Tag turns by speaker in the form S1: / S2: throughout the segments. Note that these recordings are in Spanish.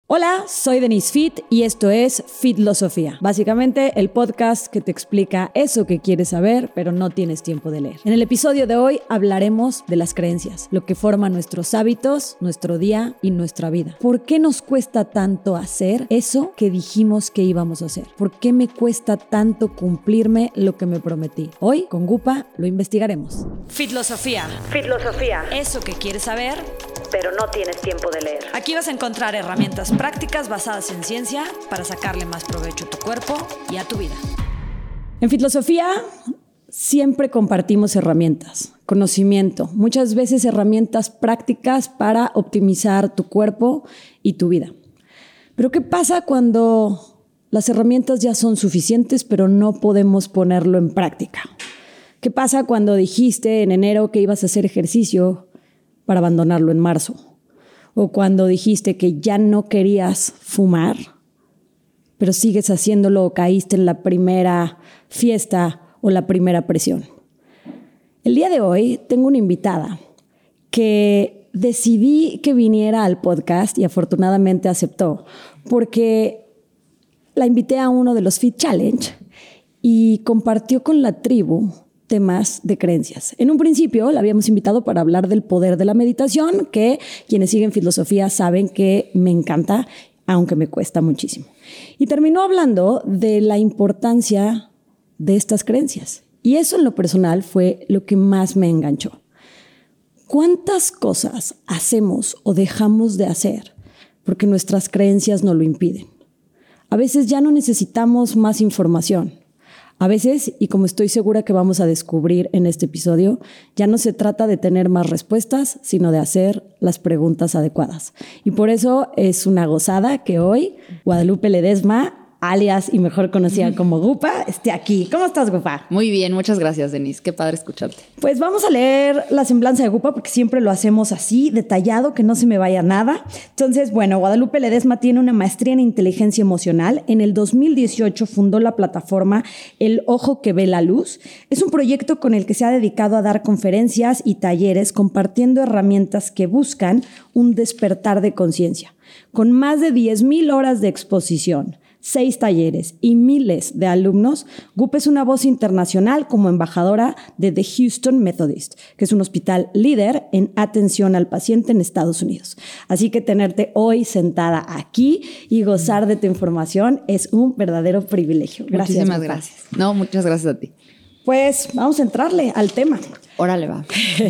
S1: Hola, soy Denise Fit y esto es Fitlosofía. Básicamente el podcast que te explica eso que quieres saber, pero no tienes tiempo de leer. En el episodio de hoy hablaremos de las creencias, lo que forma nuestros hábitos, nuestro día y nuestra vida. ¿Por qué nos cuesta tanto hacer eso que dijimos que íbamos a hacer? ¿Por qué me cuesta tanto cumplirme lo que me prometí? Hoy, con Gupa, lo investigaremos. Fitlosofía.
S2: Fitlosofía.
S1: Eso que quieres saber,
S2: pero no tienes tiempo de leer.
S1: Aquí vas a encontrar herramientas prácticas basadas en ciencia para sacarle más provecho a tu cuerpo y a tu vida. En Fitlosofía siempre compartimos herramientas, conocimiento, muchas veces herramientas prácticas para optimizar tu cuerpo y tu vida. Pero ¿qué pasa cuando las herramientas ya son suficientes pero no podemos ponerlo en práctica? ¿Qué pasa cuando dijiste en enero que ibas a hacer ejercicio para abandonarlo en marzo? O cuando dijiste que ya no querías fumar, pero sigues haciéndolo o caíste en la primera fiesta o la primera presión. El día de hoy tengo una invitada que decidí que viniera al podcast y afortunadamente aceptó, porque la invité a uno de los Fit Challenge y compartió con la tribu temas de creencias. En un principio la habíamos invitado para hablar del poder de la meditación, que quienes siguen Fitlosofía saben que me encanta, aunque me cuesta muchísimo. Y terminó hablando de la importancia de estas creencias. Y eso en lo personal fue lo que más me enganchó. ¿Cuántas cosas hacemos o dejamos de hacer porque nuestras creencias nos lo impiden? A veces ya no necesitamos más información. A veces, y como estoy segura que vamos a descubrir en este episodio, ya no se trata de tener más respuestas, sino de hacer las preguntas adecuadas. Y por eso es una gozada que hoy Guadalupe Ledesma, alias y mejor conocida como Gupa, esté aquí. ¿Cómo estás, Gupa?
S3: Muy bien, muchas gracias, Denise. Qué padre escucharte.
S1: Pues vamos a leer la semblanza de Gupa porque siempre lo hacemos así, detallado, que no se me vaya nada. Entonces, bueno, Guadalupe Ledesma tiene una maestría en inteligencia emocional. En el 2018 fundó la plataforma El Ojo que Ve la Luz. Es un proyecto con el que se ha dedicado a dar conferencias y talleres compartiendo herramientas que buscan un despertar de conciencia. Con más de 10,000 horas de exposición, 6 talleres y miles de alumnos, Gupa es una voz internacional como embajadora de The Houston Methodist, que es un hospital líder en atención al paciente en Estados Unidos. Así que tenerte hoy sentada aquí y gozar de tu información es un verdadero privilegio. Gracias.
S3: Muchísimas
S1: Gupa.
S3: gracias. No, muchas gracias a ti.
S1: Pues vamos a entrarle al tema.
S3: Órale, va.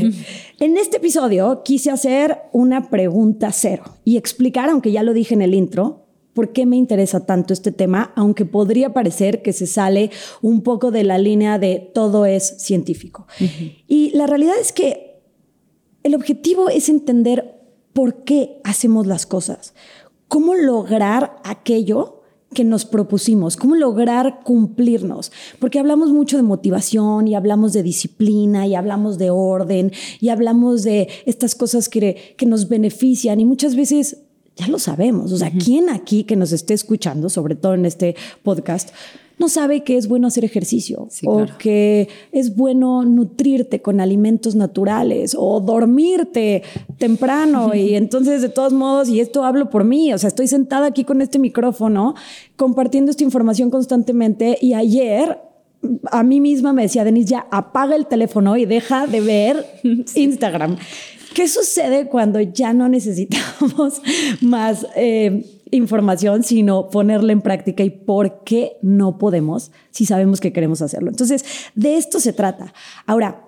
S1: En este episodio quise hacer una pregunta cero y explicar, aunque ya lo dije en el intro, ¿por qué me interesa tanto este tema? Aunque podría parecer que se sale un poco de la línea de todo es científico. Y la realidad es que el objetivo es entender por qué hacemos las cosas. ¿Cómo lograr aquello que nos propusimos? ¿Cómo lograr cumplirnos? Porque hablamos mucho de motivación y hablamos de disciplina y hablamos de orden y hablamos de estas cosas que nos benefician y muchas veces ya lo sabemos. O sea, ¿quién aquí que nos esté escuchando, sobre todo en este podcast, no sabe que es bueno hacer ejercicio? Sí, o claro, que es bueno nutrirte con alimentos naturales o dormirte temprano. Y entonces, de todos modos, y esto hablo por mí, o sea, estoy sentada aquí con este micrófono compartiendo esta información constantemente y ayer a mí misma me decía, Denise, ya apaga el teléfono y deja de ver Instagram. ¿Qué sucede cuando ya no necesitamos más información, sino ponerla en práctica? ¿Y por qué no podemos si sabemos que queremos hacerlo? Entonces, de esto se trata. Ahora,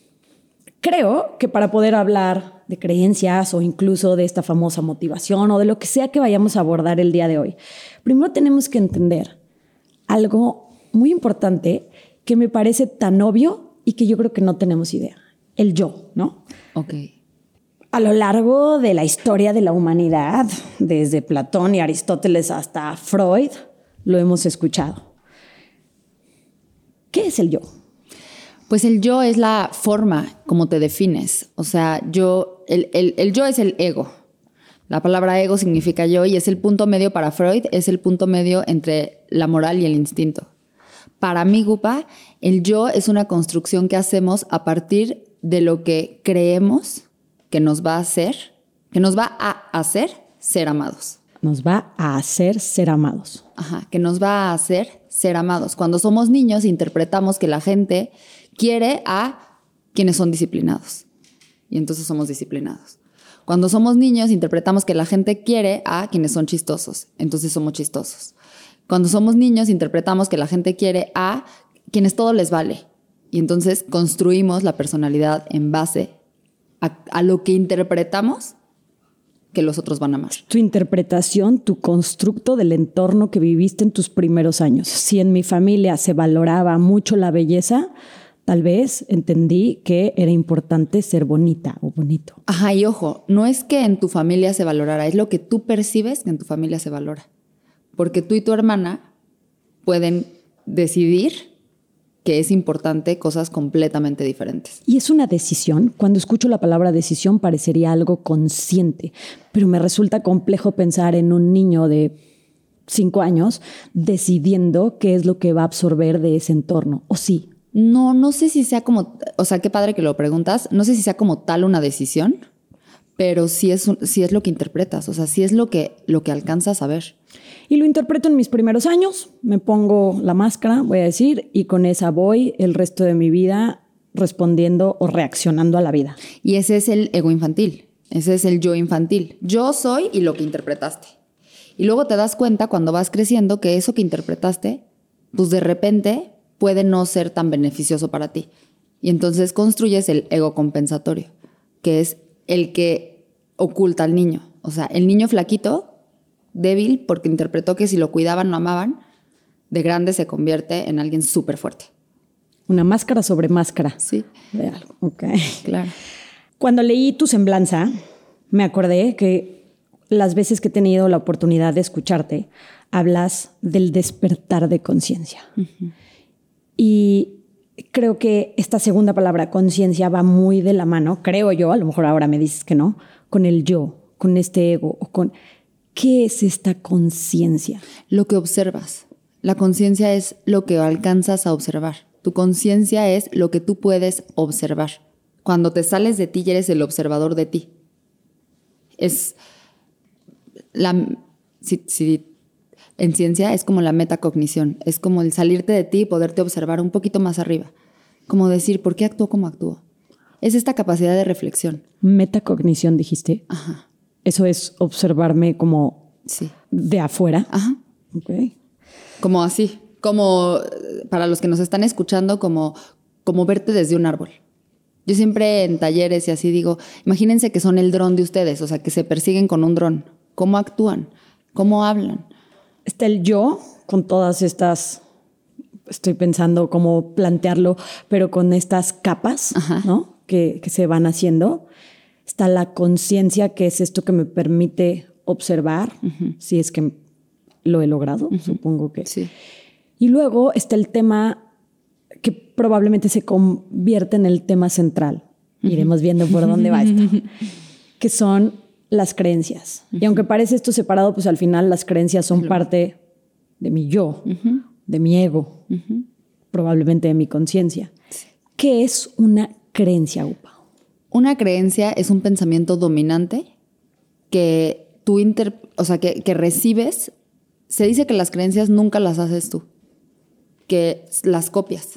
S1: creo que para poder hablar de creencias o incluso de esta famosa motivación o de lo que sea que vayamos a abordar el día de hoy, primero tenemos que entender algo muy importante que me parece tan obvio y que yo creo que no tenemos idea. El yo, ¿no?
S3: Ok.
S1: A lo largo de la historia de la humanidad, desde Platón y Aristóteles hasta Freud, lo hemos escuchado. ¿Qué es el yo?
S3: Pues el yo es la forma como te defines. O sea, el yo es el ego. La palabra ego significa yo y es el punto medio para Freud, es el punto medio entre la moral y el instinto. Para mí, Gupa, el yo es una construcción que hacemos a partir de lo que creemos que nos va a hacer ser amados.
S1: nos va a hacer ser amados.
S3: Ajá, que nos va a hacer ser amados. Cuando somos niños interpretamos que la gente quiere a quienes son disciplinados y entonces somos disciplinados. Cuando somos niños interpretamos que la gente quiere a quienes son chistosos, entonces somos chistosos. Cuando somos niños interpretamos que la gente quiere a quienes todo les vale y entonces construimos la personalidad en base a lo que interpretamos que los otros van a amar.
S1: Tu interpretación, tu constructo del entorno que viviste en tus primeros años. Si en mi familia se valoraba mucho la belleza, tal vez entendí que era importante ser bonita o bonito.
S3: Ajá, y ojo, no es que en tu familia se valorara, es lo que tú percibes que en tu familia se valora. Porque tú y tu hermana pueden decidir que es importante cosas completamente diferentes.
S1: Y es una decisión. Cuando escucho la palabra decisión parecería algo consciente, pero me resulta complejo pensar en un niño de 5 años decidiendo qué es lo que va a absorber de ese entorno. ¿O sí?
S3: No sé si sea como, o sea, qué padre que lo preguntas, no sé si sea como tal una decisión, pero sí es lo que interpretas, o sea, sí es lo que alcanzas a ver.
S1: Y lo interpreto en mis primeros años, me pongo la máscara, voy a decir, y con esa voy el resto de mi vida respondiendo o reaccionando a la vida.
S3: Y ese es el ego infantil, ese es el yo infantil. Yo soy y lo que interpretaste. Y luego te das cuenta cuando vas creciendo que eso que interpretaste, pues de repente puede no ser tan beneficioso para ti. Y entonces construyes el ego compensatorio, que es el que oculta al niño. O sea, el niño flaquito, débil, porque interpretó que si lo cuidaban, lo amaban, de grande se convierte en alguien súper fuerte.
S1: Una máscara sobre máscara.
S3: Sí.
S1: De algo. Ok.
S3: Claro.
S1: Cuando leí tu semblanza, me acordé que las veces que he tenido la oportunidad de escucharte, hablas del despertar de conciencia. Uh-huh. Y creo que esta segunda palabra, conciencia, va muy de la mano, creo yo, a lo mejor ahora me dices que no, con el yo, con este ego, o con... ¿Qué es esta conciencia?
S3: Lo que observas. La conciencia es lo que alcanzas a observar. Tu conciencia es lo que tú puedes observar. Cuando te sales de ti, eres el observador de ti. Es en ciencia es como la metacognición. Es como el salirte de ti y poderte observar un poquito más arriba. Como decir, ¿por qué actúo como actúo? Es esta capacidad de reflexión.
S1: Metacognición, dijiste.
S3: Ajá.
S1: Eso es observarme como
S3: sí.
S1: de afuera.
S3: Ajá.
S1: Okay.
S3: Como así, como para los que nos están escuchando, como verte desde un árbol. Yo siempre en talleres y así digo, imagínense que son el dron de ustedes, o sea, que se persiguen con un dron. ¿Cómo actúan? ¿Cómo hablan?
S1: Está el yo con todas estas, estoy pensando cómo plantearlo, pero con estas capas, ajá, ¿no? Que se van haciendo. Está la conciencia, que es esto que me permite observar, uh-huh, si es que lo he logrado, uh-huh, supongo que.
S3: Sí.
S1: Y luego está el tema que probablemente se convierte en el tema central. Uh-huh. Iremos viendo por dónde va esto. Que son las creencias. Uh-huh. Y aunque parece esto separado, pues al final las creencias son parte de mi yo, uh-huh, de mi ego, uh-huh, probablemente de mi conciencia. Sí. ¿Qué es una creencia, Upa?
S3: Una creencia es un pensamiento dominante que tú que recibes. Se dice que las creencias nunca las haces tú, que las copias.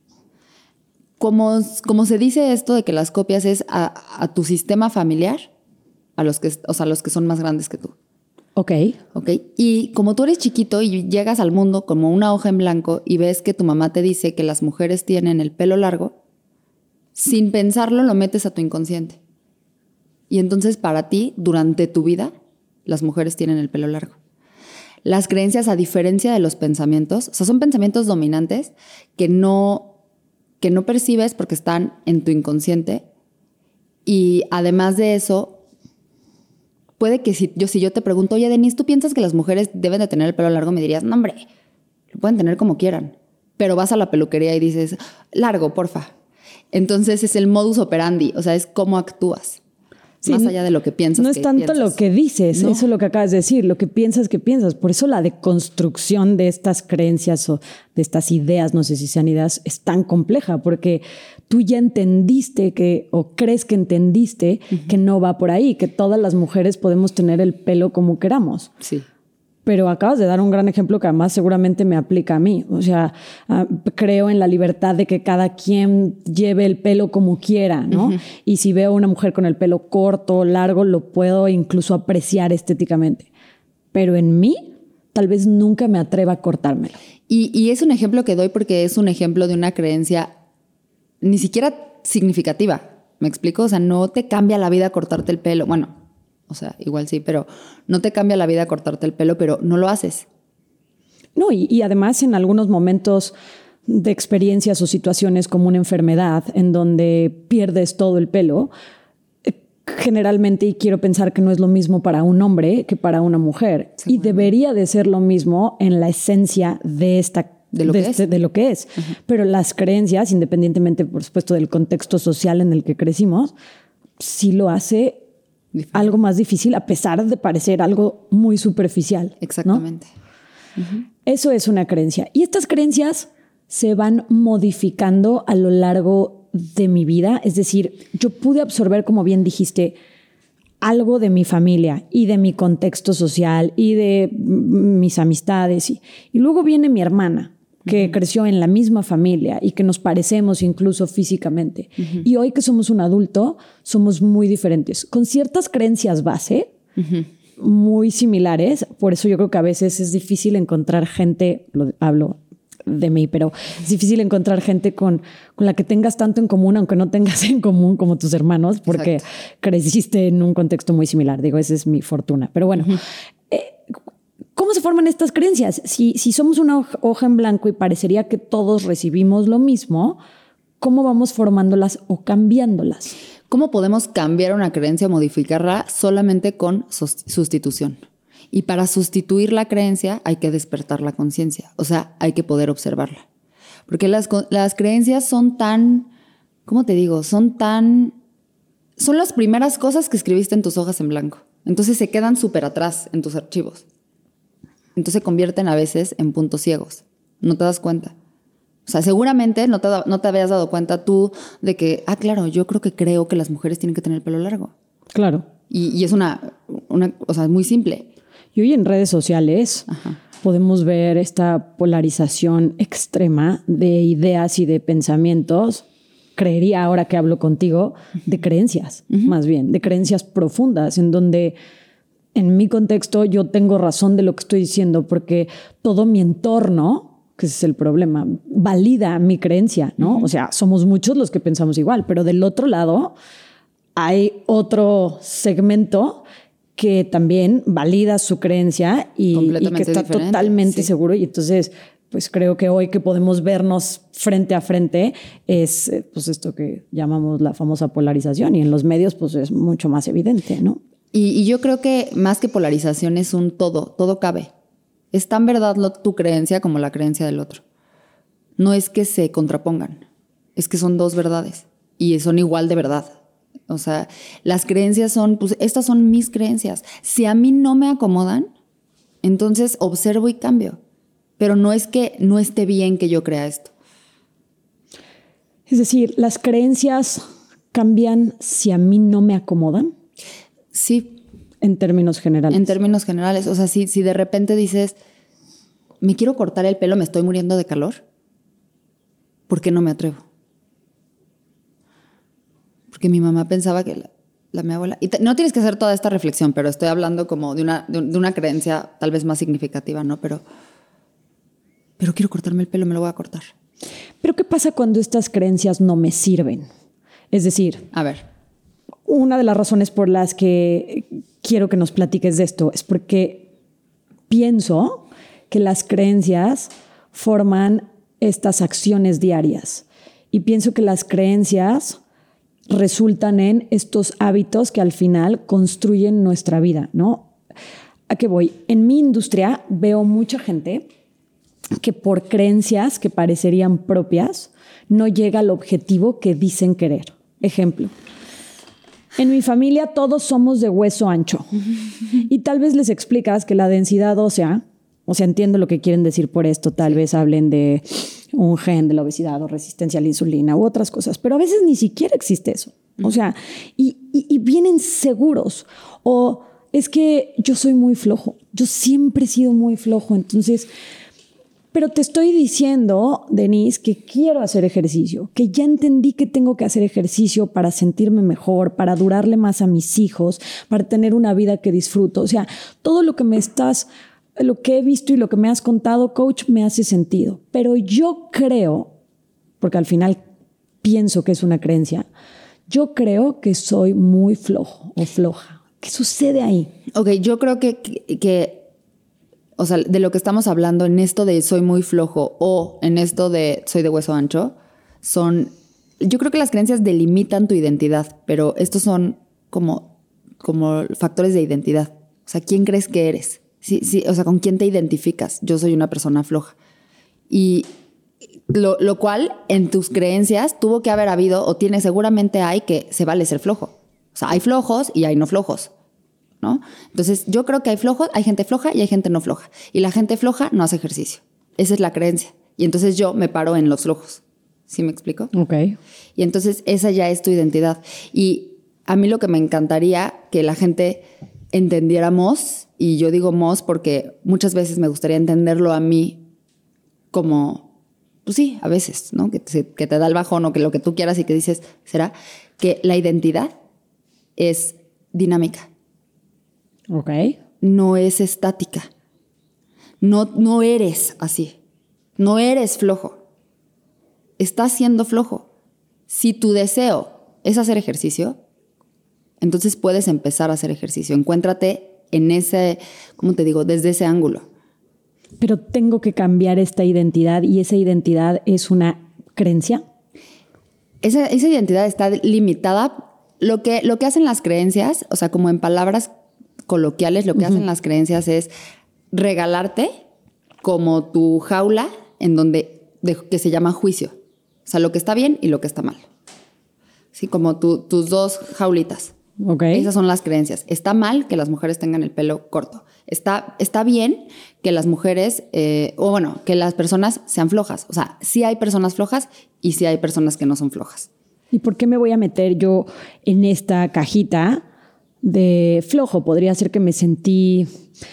S3: Como se dice esto de que las copias es a tu sistema familiar, a los que son más grandes que tú.
S1: Ok.
S3: Y como tú eres chiquito y llegas al mundo como una hoja en blanco y ves que tu mamá te dice que las mujeres tienen el pelo largo, sin pensarlo lo metes a tu inconsciente. Y entonces para ti, durante tu vida, las mujeres tienen el pelo largo. Las creencias, a diferencia de los pensamientos, o sea, son pensamientos dominantes que no percibes porque están en tu inconsciente. Y además de eso, puede que si yo te pregunto, oye, Denise, ¿tú piensas que las mujeres deben de tener el pelo largo? Me dirías, no, hombre, lo pueden tener como quieran. Pero vas a la peluquería y dices, largo, porfa. Entonces es el modus operandi, o sea, es cómo actúas.
S1: Sí,
S3: más allá de lo que piensas.
S1: No es tanto lo que dices,
S3: No.
S1: eso es lo que acabas de decir, lo que piensas que piensas. Por eso la deconstrucción de estas creencias o de estas ideas, no sé si sean ideas, es tan compleja, porque tú ya entendiste o crees que entendiste que no va por ahí, que todas las mujeres podemos tener el pelo como queramos.
S3: Sí.
S1: Pero acabas de dar un gran ejemplo que además seguramente me aplica a mí. O sea, creo en la libertad de que cada quien lleve el pelo como quiera, ¿no? Y si veo a una mujer con el pelo corto, largo, lo puedo incluso apreciar estéticamente. Pero en mí, tal vez nunca me atreva a cortármelo.
S3: Y es un ejemplo que doy porque es un ejemplo de una creencia ni siquiera significativa. ¿Me explico? O sea, no te cambia la vida cortarte el pelo. Bueno, o sea, igual sí, pero no te cambia la vida cortarte el pelo, pero no lo haces.
S1: No, y además en algunos momentos de experiencias o situaciones como una enfermedad en donde pierdes todo el pelo, generalmente, y quiero pensar que no es lo mismo para un hombre que para una mujer. Y debería de ser lo mismo en la esencia de lo que es. Pero las creencias, independientemente, por supuesto, del contexto social en el que crecimos, sí lo hace algo más difícil, a pesar de parecer algo muy superficial.
S3: Exactamente.
S1: ¿No? Eso es una creencia. Y estas creencias se van modificando a lo largo de mi vida. Es decir, yo pude absorber, como bien dijiste, algo de mi familia y de mi contexto social y de mis amistades. Y luego viene mi hermana, que creció en la misma familia y que nos parecemos incluso físicamente. Y hoy que somos un adulto, somos muy diferentes, con ciertas creencias base, muy similares. Por eso yo creo que a veces es difícil encontrar gente, hablo de mí, pero es difícil encontrar gente con la que tengas tanto en común, aunque no tengas en común como tus hermanos, porque creciste en un contexto muy similar. Digo, esa es mi fortuna. Pero bueno, ¿cómo se forman estas creencias? Si somos una hoja en blanco y parecería que todos recibimos lo mismo, ¿cómo vamos formándolas o cambiándolas?
S3: ¿Cómo podemos cambiar una creencia o modificarla? Solamente con sustitución. Y para sustituir la creencia hay que despertar la conciencia. O sea, hay que poder observarla. Porque las creencias son tan, ¿cómo te digo? Son las primeras cosas que escribiste en tus hojas en blanco. Entonces se quedan súper atrás en tus archivos. Entonces se convierten a veces en puntos ciegos. No te das cuenta. O sea, seguramente no te habías dado cuenta tú de que, claro, yo creo que las mujeres tienen que tener el pelo largo.
S1: Claro.
S3: Y es una o sea, muy simple.
S1: Y hoy en redes sociales podemos ver esta polarización extrema de ideas y de pensamientos. Creería, ahora que hablo contigo, de creencias, más bien, de creencias profundas, en donde en mi contexto yo tengo razón de lo que estoy diciendo porque todo mi entorno, que ese es el problema, valida mi creencia, ¿no? O sea, somos muchos los que pensamos igual, pero del otro lado hay otro segmento que también valida su creencia y que está totalmente seguro. Y entonces, pues creo que hoy que podemos vernos frente a frente es pues esto que llamamos la famosa polarización, y en los medios pues es mucho más evidente, ¿no?
S3: Y yo creo que más que polarización es un todo cabe. Es tan verdad tu creencia como la creencia del otro. No es que se contrapongan, es que son dos verdades y son igual de verdad. O sea, las creencias son, pues estas son mis creencias. Si a mí no me acomodan, entonces observo y cambio. Pero no es que no esté bien que yo crea esto.
S1: Es decir, ¿las creencias cambian si a mí no me acomodan?
S3: Sí.
S1: En términos generales.
S3: En términos generales. O sea, si de repente dices, me quiero cortar el pelo, me estoy muriendo de calor, ¿por qué no me atrevo? Porque mi mamá pensaba que mi abuela... Y no tienes que hacer toda esta reflexión, pero estoy hablando como de una creencia tal vez más significativa, ¿no? Pero quiero cortarme el pelo, me lo voy a cortar.
S1: Pero ¿qué pasa cuando estas creencias no me sirven? Es decir...
S3: A ver.
S1: Una de las razones por las que quiero que nos platiques de esto es porque pienso que las creencias forman estas acciones diarias. Y pienso que las creencias resultan en estos hábitos que al final construyen nuestra vida, ¿no? ¿A qué voy? En mi industria veo mucha gente que por creencias que parecerían propias no llega al objetivo que dicen querer. Ejemplo, En mi familia todos somos de hueso ancho. Y tal vez les explicas que la densidad ósea, o sea, entiendo lo que quieren decir por esto, tal vez hablen de un gen de la obesidad o resistencia a la insulina u otras cosas, pero a veces ni siquiera existe eso. O sea, y vienen seguros. O es que yo soy muy flojo, yo siempre he sido muy flojo, entonces... Pero te estoy diciendo, Denise, que quiero hacer ejercicio, que ya entendí que tengo que hacer ejercicio para sentirme mejor, para durarle más a mis hijos, para tener una vida que disfruto. O sea, todo lo que he visto y lo que me has contado, coach, me hace sentido. Pero yo creo, porque al final pienso que es una creencia, yo creo que soy muy flojo o floja. ¿Qué sucede ahí?
S3: Ok, yo creo que o sea, de lo que estamos hablando en esto de soy muy flojo o en esto de soy de hueso ancho, yo creo que las creencias delimitan tu identidad, pero estos son como factores de identidad. O sea, ¿quién crees que eres? Sí, o sea, ¿con quién te identificas? Yo soy una persona floja. Y lo cual en tus creencias tuvo que haber habido, o seguramente hay que se vale ser flojo. O sea, hay flojos y hay no flojos, ¿no? Entonces, yo creo que hay gente floja y hay gente no floja. Y la gente floja no hace ejercicio. Esa es la creencia. Y entonces yo me paro en los flojos. ¿Sí me explico?
S1: Ok.
S3: Y entonces esa ya es tu identidad. Y a mí lo que me encantaría que la gente entendiéramos, y yo digo porque muchas veces me gustaría entenderlo a mí como, pues sí, a veces, ¿no? Que te da el bajón o que lo que tú quieras y que dices, será que la identidad es dinámica.
S1: Ok.
S3: No es estática. No eres así. No eres flojo. Estás siendo flojo. Si tu deseo es hacer ejercicio, entonces puedes empezar a hacer ejercicio. Encuéntrate en ese, ¿cómo te digo? Desde ese ángulo.
S1: Pero tengo que cambiar esta identidad y esa identidad es una creencia.
S3: Esa identidad está limitada. Lo que hacen las creencias, o sea, como en palabras coloquiales, lo que hacen las creencias es regalarte como tu jaula que se llama juicio. O sea, lo que está bien y lo que está mal. Sí, como tus dos jaulitas.
S1: Okay.
S3: Esas son las creencias. Está mal que las mujeres tengan el pelo corto. Está bien que las mujeres, que las personas sean flojas. O sea, sí hay personas flojas y sí hay personas que no son flojas.
S1: ¿Y por qué me voy a meter yo en esta cajita de flojo? Podría ser que me sentí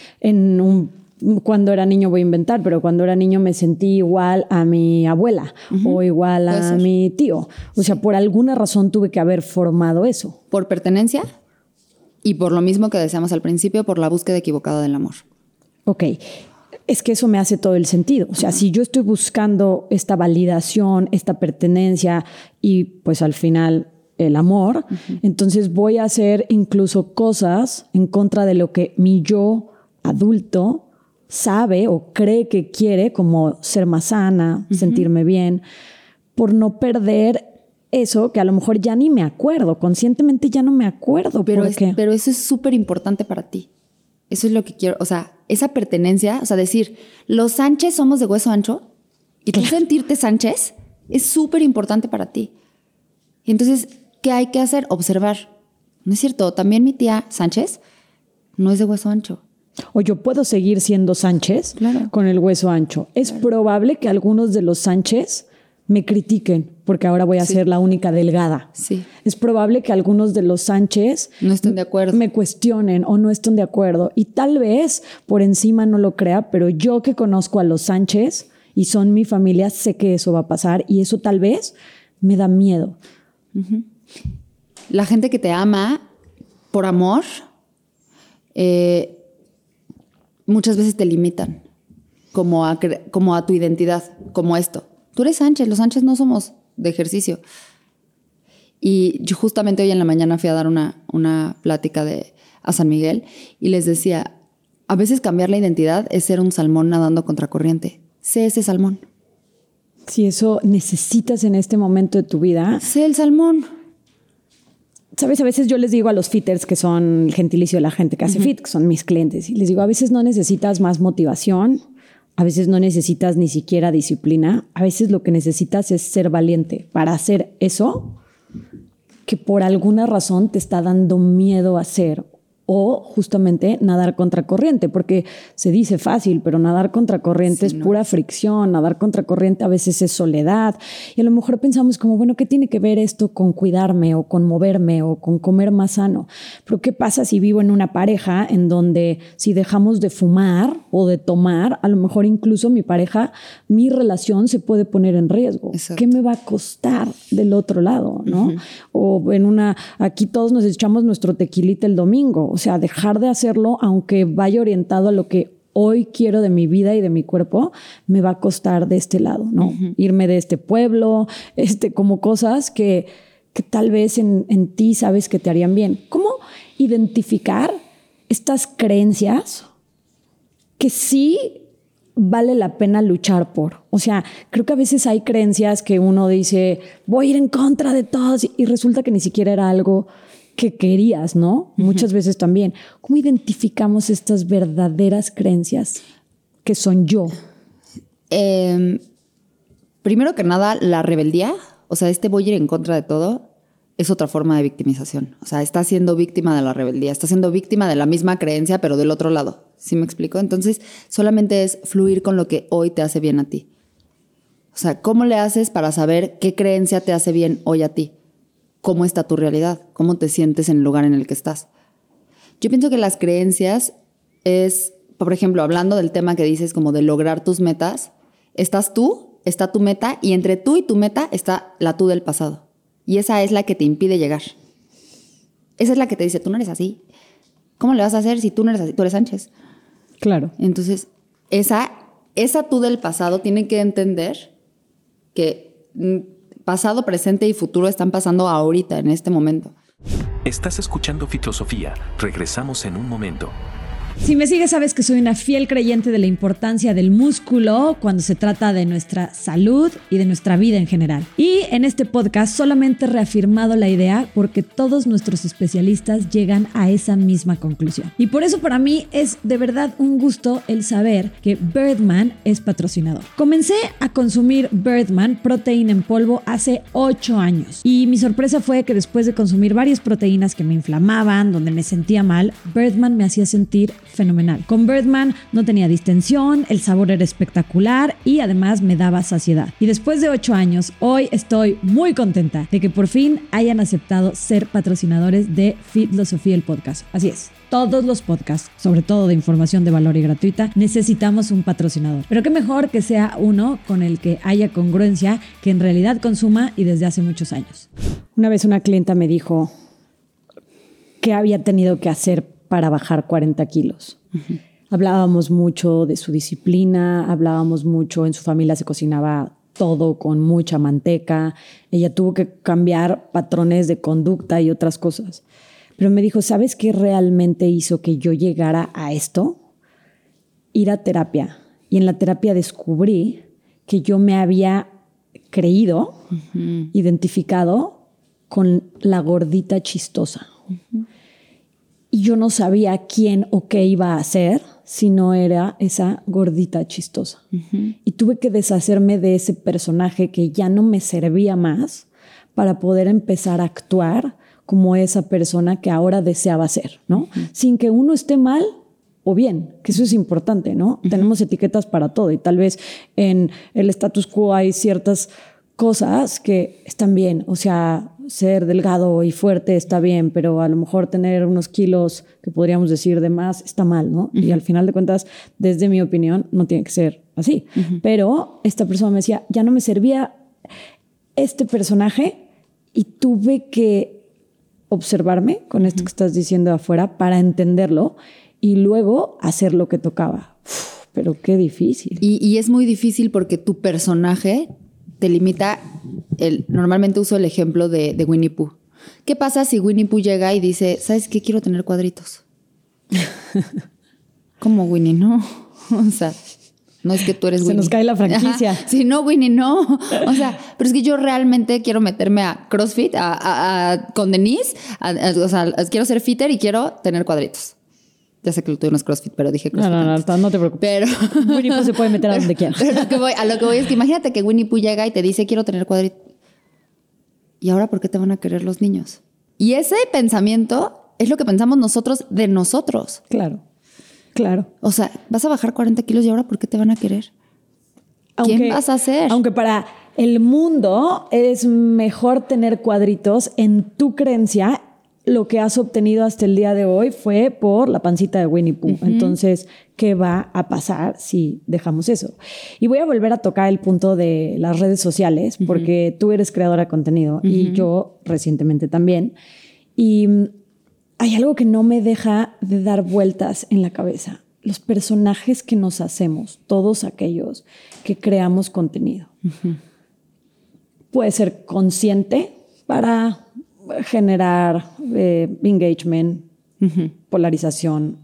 S1: cuando era niño, voy a inventar, pero cuando era niño me sentí igual a mi abuela o igual a mi tío. O sea, por alguna razón tuve que haber formado eso.
S3: Por pertenencia y por lo mismo que decíamos al principio, por la búsqueda equivocada del amor.
S1: Ok. Es que eso me hace todo el sentido. O sea, si yo estoy buscando esta validación, esta pertenencia y pues al final el amor, entonces voy a hacer incluso cosas en contra de lo que mi yo adulto sabe o cree que quiere, como ser más sana, sentirme bien, por no perder eso que a lo mejor ya ni me acuerdo, conscientemente ya no me acuerdo.
S3: Pero eso es súper importante para ti. Eso es lo que quiero, o sea, esa pertenencia, o sea, decir, los Sánchez somos de hueso ancho y tú sentirte Sánchez es súper importante para ti. Y entonces, ¿qué hay que hacer? Observar. ¿No es cierto? También mi tía Sánchez no es de hueso ancho.
S1: O yo puedo seguir siendo Sánchez con el hueso ancho. Es probable que algunos de los Sánchez me critiquen porque ahora voy a ser la única delgada.
S3: Sí.
S1: Es probable que algunos de los Sánchez
S3: no estén de acuerdo,
S1: me cuestionen o no estén de acuerdo. Y tal vez por encima no lo crea, pero yo que conozco a los Sánchez y son mi familia, sé que eso va a pasar y eso tal vez me da miedo.
S3: La gente que te ama por amor, muchas veces te limitan como a tu identidad, como esto. Tú eres Sánchez, los Sánchez no somos de ejercicio. Y yo justamente hoy en la mañana fui a dar una plática a San Miguel y les decía, a veces cambiar la identidad es ser un salmón nadando contracorriente. Sé ese salmón.
S1: Si eso necesitas en este momento de tu vida.
S3: Sé el salmón.
S1: ¿Sabes? A veces yo les digo a los fitters, que son el gentilicio de la gente que hace fit, que son mis clientes, y les digo, a veces no necesitas más motivación, a veces no necesitas ni siquiera disciplina, a veces lo que necesitas es ser valiente. Para hacer eso, que por alguna razón te está dando miedo hacer, o justamente nadar contracorriente, porque se dice fácil, pero nadar contracorriente es pura fricción, nadar contracorriente a veces es soledad, y a lo mejor pensamos como, bueno, ¿qué tiene que ver esto con cuidarme o con moverme o con comer más sano? Pero ¿qué pasa si vivo en una pareja en donde si dejamos de fumar o de tomar, a lo mejor incluso mi pareja, mi relación se puede poner en riesgo? Exacto. ¿Qué me va a costar del otro lado, no? O aquí todos nos echamos nuestro tequilita el domingo. O sea, dejar de hacerlo, aunque vaya orientado a lo que hoy quiero de mi vida y de mi cuerpo, me va a costar de este lado, ¿no? Irme de este pueblo, como cosas que tal vez en ti sabes que te harían bien. ¿Cómo identificar estas creencias que sí vale la pena luchar por? O sea, creo que a veces hay creencias que uno dice, voy a ir en contra de todos, y resulta que ni siquiera era algo que querías, ¿no? Muchas veces también. ¿Cómo identificamos estas verdaderas creencias que son yo?
S3: Primero que nada, la rebeldía, o sea, voy a ir en contra de todo, es otra forma de victimización. O sea, estás siendo víctima de la rebeldía, estás siendo víctima de la misma creencia, pero del otro lado. ¿Sí me explico? Entonces, solamente es fluir con lo que hoy te hace bien a ti. O sea, ¿cómo le haces para saber qué creencia te hace bien hoy a ti? ¿Cómo está tu realidad? ¿Cómo te sientes en el lugar en el que estás? Yo pienso que las creencias es, por ejemplo, hablando del tema que dices como de lograr tus metas, estás tú, está tu meta, y entre tú y tu meta está la tú del pasado. Y esa es la que te impide llegar. Esa es la que te dice, tú no eres así. ¿Cómo le vas a hacer si tú no eres así? Tú eres Sánchez.
S1: Claro.
S3: Entonces, esa tú del pasado tiene que entender que pasado, presente y futuro están pasando ahorita, en este momento.
S4: Estás escuchando Fitlosofía. Regresamos en un momento.
S1: Si me sigues, sabes que soy una fiel creyente de la importancia del músculo cuando se trata de nuestra salud y de nuestra vida en general. Y en este podcast solamente he reafirmado la idea porque todos nuestros especialistas llegan a esa misma conclusión. Y por eso para mí es de verdad un gusto el saber que Birdman es patrocinador. Comencé a consumir Birdman proteína en polvo hace 8 años. Y mi sorpresa fue que después de consumir varias proteínas que me inflamaban, donde me sentía mal, Birdman me hacía sentir fenomenal. Con Birdman no tenía distensión, el sabor era espectacular y además me daba saciedad. Y después de 8 años, hoy estoy muy contenta de que por fin hayan aceptado ser patrocinadores de Fitlosofía, el podcast. Así es. Todos los podcasts, sobre todo de información de valor y gratuita, necesitamos un patrocinador. Pero qué mejor que sea uno con el que haya congruencia, que en realidad consuma y desde hace muchos años. Una vez una clienta me dijo qué había tenido que hacer para bajar 40 kilos. Hablábamos mucho de su disciplina, hablábamos mucho, en su familia se cocinaba todo con mucha manteca. Ella tuvo que cambiar patrones de conducta y otras cosas. Pero me dijo, ¿sabes qué realmente hizo que yo llegara a esto? Ir a terapia. Y en la terapia descubrí que yo me había creído, identificado con la gordita chistosa. Y yo no sabía quién o qué iba a hacer si no era esa gordita chistosa. Y tuve que deshacerme de ese personaje que ya no me servía más para poder empezar a actuar como esa persona que ahora deseaba ser, ¿no? Sin que uno esté mal o bien, que eso es importante, ¿no? Tenemos etiquetas para todo y tal vez en el status quo hay ciertas cosas que están bien, o sea, ser delgado y fuerte está bien, pero a lo mejor tener unos kilos que podríamos decir de más está mal, ¿no? Y al final de cuentas, desde mi opinión, no tiene que ser así. Pero esta persona me decía, ya no me servía este personaje y tuve que observarme con esto que estás diciendo de afuera para entenderlo y luego hacer lo que tocaba. Uf, pero qué difícil.
S3: Y es muy difícil porque tu personaje te limita. Normalmente uso el ejemplo de Winnie Pooh. ¿Qué pasa si Winnie Pooh llega y dice, ¿sabes qué? Quiero tener cuadritos. ¿Cómo, Winnie? No. O sea, no es que tú eres Winnie.
S1: Se nos cae la franquicia.
S3: Ajá. Sí, no, Winnie, no. O sea, pero es que yo realmente quiero meterme a CrossFit, con Denise. O sea, quiero ser fitter y quiero tener cuadritos. Ya sé que lo tuyo no es CrossFit, pero dije CrossFit.
S1: No te preocupes.
S3: Pero
S1: Winnie Pooh se puede meter a donde quiera.
S3: Pero a lo que voy es que imagínate que Winnie Pooh llega y te dice, quiero tener cuadritos. ¿y ahora por qué te van a querer los niños? Y ese pensamiento es lo que pensamos nosotros de nosotros.
S1: Claro, claro.
S3: O sea, vas a bajar 40 kilos y ahora ¿por qué te van a querer? ¿Quién vas a ser?
S1: Aunque para el mundo es mejor tener cuadritos, en tu creencia, lo que has obtenido hasta el día de hoy fue por la pancita de Winnie Pooh. Entonces, ¿qué va a pasar si dejamos eso? Y voy a volver a tocar el punto de las redes sociales, porque tú eres creadora de contenido y yo recientemente también. Y hay algo que no me deja de dar vueltas en la cabeza. Los personajes que nos hacemos, todos aquellos que creamos contenido. Puede ser consciente para generar engagement, polarización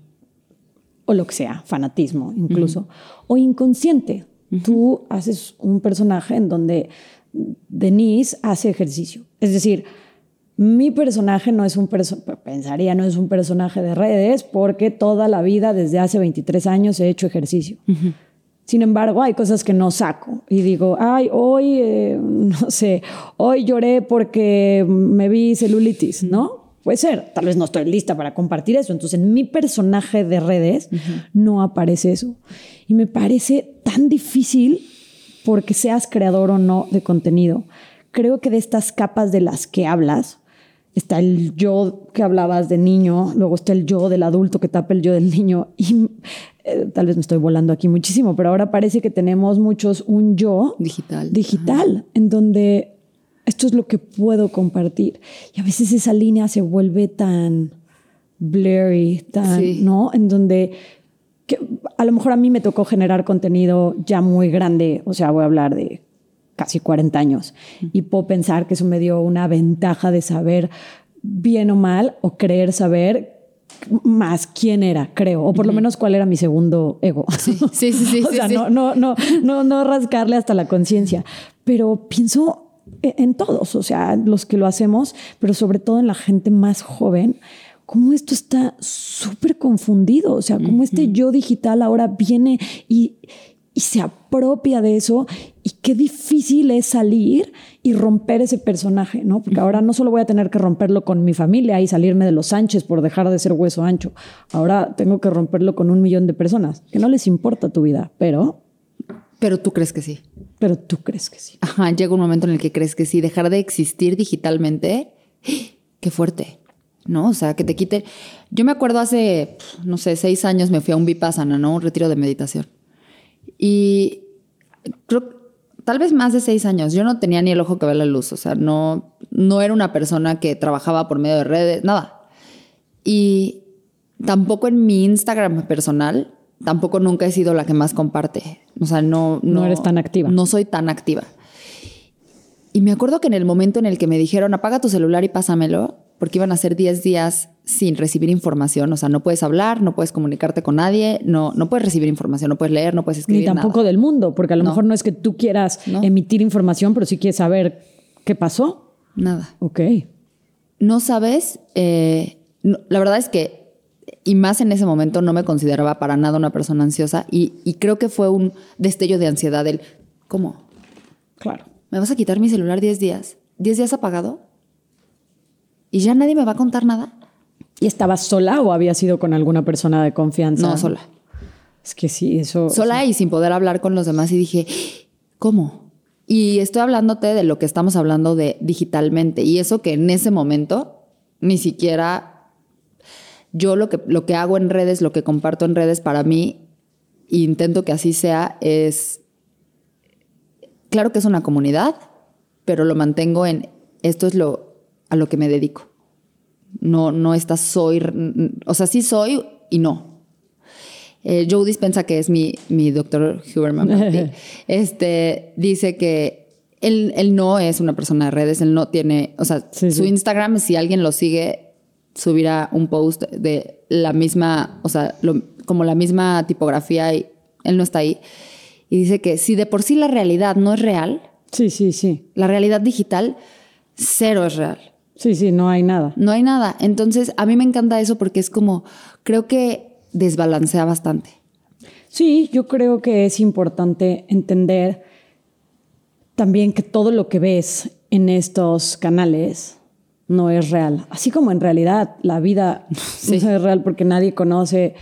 S1: o lo que sea, fanatismo incluso, o inconsciente. Tú haces un personaje en donde Denise hace ejercicio. Es decir, mi personaje no es un personaje de redes porque toda la vida, desde hace 23 años, he hecho ejercicio. Sin embargo, hay cosas que no saco y digo, ay, hoy, no sé, hoy lloré porque me vi celulitis, ¿no? Puede ser, tal vez no estoy lista para compartir eso. Entonces, en mi personaje de redes no aparece eso. Y me parece tan difícil porque seas creador o no de contenido. Creo que de estas capas de las que hablas, está el yo que hablabas de niño, luego está el yo del adulto que tapa el yo del niño y tal vez me estoy volando aquí muchísimo, pero ahora parece que tenemos muchos un yo digital en donde esto es lo que puedo compartir y a veces esa línea se vuelve tan blurry, ¿no? En donde a lo mejor a mí me tocó generar contenido ya muy grande, o sea, voy a hablar de casi 40 años. Y puedo pensar que eso me dio una ventaja de saber bien o mal o creer saber más quién era, creo. O por lo menos cuál era mi segundo ego.
S3: Sí.
S1: O sea, no rascarle hasta la conciencia. Pero pienso en todos, o sea, los que lo hacemos, pero sobre todo en la gente más joven, cómo esto está súper confundido. O sea, cómo este yo digital ahora viene y se apropia de eso y qué difícil es salir y romper ese personaje, ¿no? Porque ahora no solo voy a tener que romperlo con mi familia y salirme de los Sánchez por dejar de ser hueso ancho. Ahora tengo que romperlo con 1 millón de personas que no les importa tu vida, pero...
S3: Pero tú crees que sí.
S1: Pero tú crees que sí.
S3: Ajá, llega un momento en el que crees que sí. Dejar de existir digitalmente, qué fuerte, ¿no? O sea, que te quite... Yo me acuerdo hace, no sé, 6 años me fui a un Vipassana, ¿no? Un retiro de meditación. Y creo, tal vez más de 6 años, yo no tenía ni el ojo que ve la luz, o sea, no era una persona que trabajaba por medio de redes, nada. Y tampoco en mi Instagram personal, tampoco nunca he sido la que más comparte. O sea, no
S1: eres tan activa.
S3: No soy tan activa. Y me acuerdo que en el momento en el que me dijeron, apaga tu celular y pásamelo, porque iban a ser 10 días sin recibir información. O sea, no puedes hablar, no puedes comunicarte con nadie, no puedes recibir información, no puedes leer, no puedes escribir.
S1: Ni tampoco
S3: nada.
S1: Del mundo, porque a lo mejor no es que tú quieras emitir información, pero sí quieres saber qué pasó.
S3: Nada.
S1: Ok.
S3: No sabes, la verdad es que, y más en ese momento, no me consideraba para nada una persona ansiosa y creo que fue un destello de ansiedad del, ¿cómo?
S1: Claro.
S3: ¿Me vas a quitar mi celular 10 días? ¿10 días apagado? ¿Y ya nadie me va a contar nada?
S1: ¿Y estabas sola o habías ido con alguna persona de confianza?
S3: No, sola.
S1: Es que sí, eso...
S3: Sola y sin poder hablar con los demás y dije, ¿cómo? Y estoy hablándote de lo que estamos hablando de digitalmente y eso que en ese momento ni siquiera yo lo que hago en redes, lo que comparto en redes para mí, e intento que así sea, es... Claro que es una comunidad, pero lo mantengo en esto es a lo que me dedico. No soy, o sea, sí soy y no. Joe Dispenza, que es mi doctor Huberman, dice que él no es una persona de redes, él no tiene, o sea, su Instagram, si alguien lo sigue, subirá un post de la misma, o sea, como la misma tipografía y él no está ahí. Y dice que si de por sí la realidad no es real, la realidad digital, cero es real.
S1: Sí, no hay nada.
S3: No hay nada. Entonces, a mí me encanta eso porque es como, creo que desbalancea bastante.
S1: Sí, yo creo que es importante entender también que todo lo que ves en estos canales no es real. Así como en realidad la vida no es real porque nadie conoce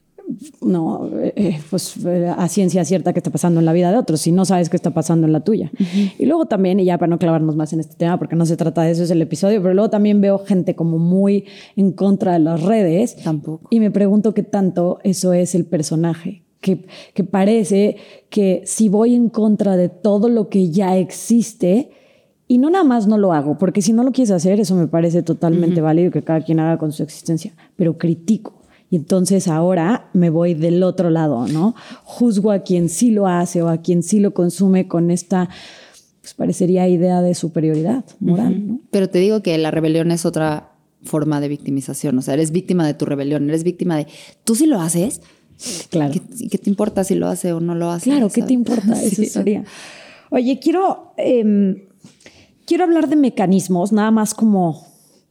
S1: a ciencia cierta qué está pasando en la vida de otros si no sabes qué está pasando en la tuya. Y luego también, y ya para no clavarnos más en este tema porque no se trata de eso, es el episodio, pero luego también veo gente como muy en contra de las redes.
S3: Tampoco.
S1: Y me pregunto qué tanto eso es el personaje. Que parece que si voy en contra de todo lo que ya existe, y no nada más no lo hago, porque si no lo quieres hacer, eso me parece totalmente válido que cada quien haga con su existencia, pero critico. Y entonces ahora me voy del otro lado, ¿no? Juzgo a quien sí lo hace o a quien sí lo consume con esta, pues parecería idea de superioridad moral, ¿no?
S3: Pero te digo que la rebelión es otra forma de victimización. O sea, eres víctima de tu rebelión, eres víctima de... ¿Tú sí lo haces?
S1: Claro.
S3: ¿Qué te importa si lo hace o no lo hace?
S1: Claro, ¿qué te importa? Eso sería. Oye, quiero hablar de mecanismos, nada más como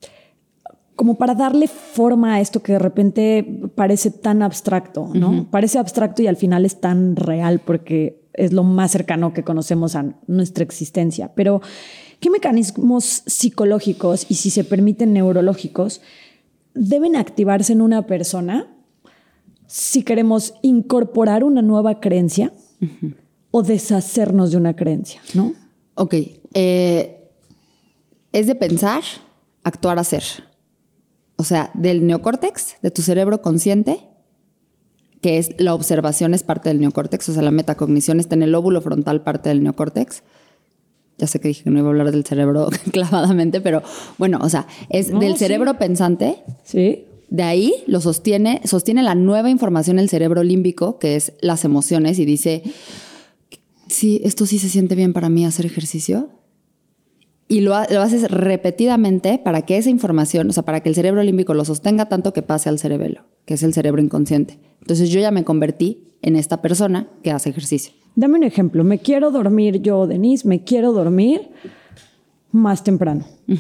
S1: para darle forma a esto que de repente parece tan abstracto, ¿no? Parece abstracto y al final es tan real porque es lo más cercano que conocemos a nuestra existencia. Pero, ¿qué mecanismos psicológicos y, si se permiten, neurológicos deben activarse en una persona si queremos incorporar una nueva creencia o deshacernos de una creencia, ¿no?
S3: Ok. Es de pensar, actuar, hacer. O sea, del neocórtex, de tu cerebro consciente, que es la observación, es parte del neocórtex. O sea, la metacognición está en el lóbulo frontal, parte del neocórtex. Ya sé que dije que no iba a hablar del cerebro clavadamente, pero bueno, o sea, es del cerebro pensante.
S1: Sí.
S3: De ahí lo sostiene la nueva información el cerebro límbico, que es las emociones, y dice, sí, esto sí se siente bien para mí hacer ejercicio. Y lo haces repetidamente para que esa información, o sea, para que el cerebro límbico lo sostenga tanto que pase al cerebelo, que es el cerebro inconsciente. Entonces yo ya me convertí en esta persona que hace ejercicio.
S1: Dame un ejemplo. Me quiero dormir yo, Denise, me quiero dormir más temprano.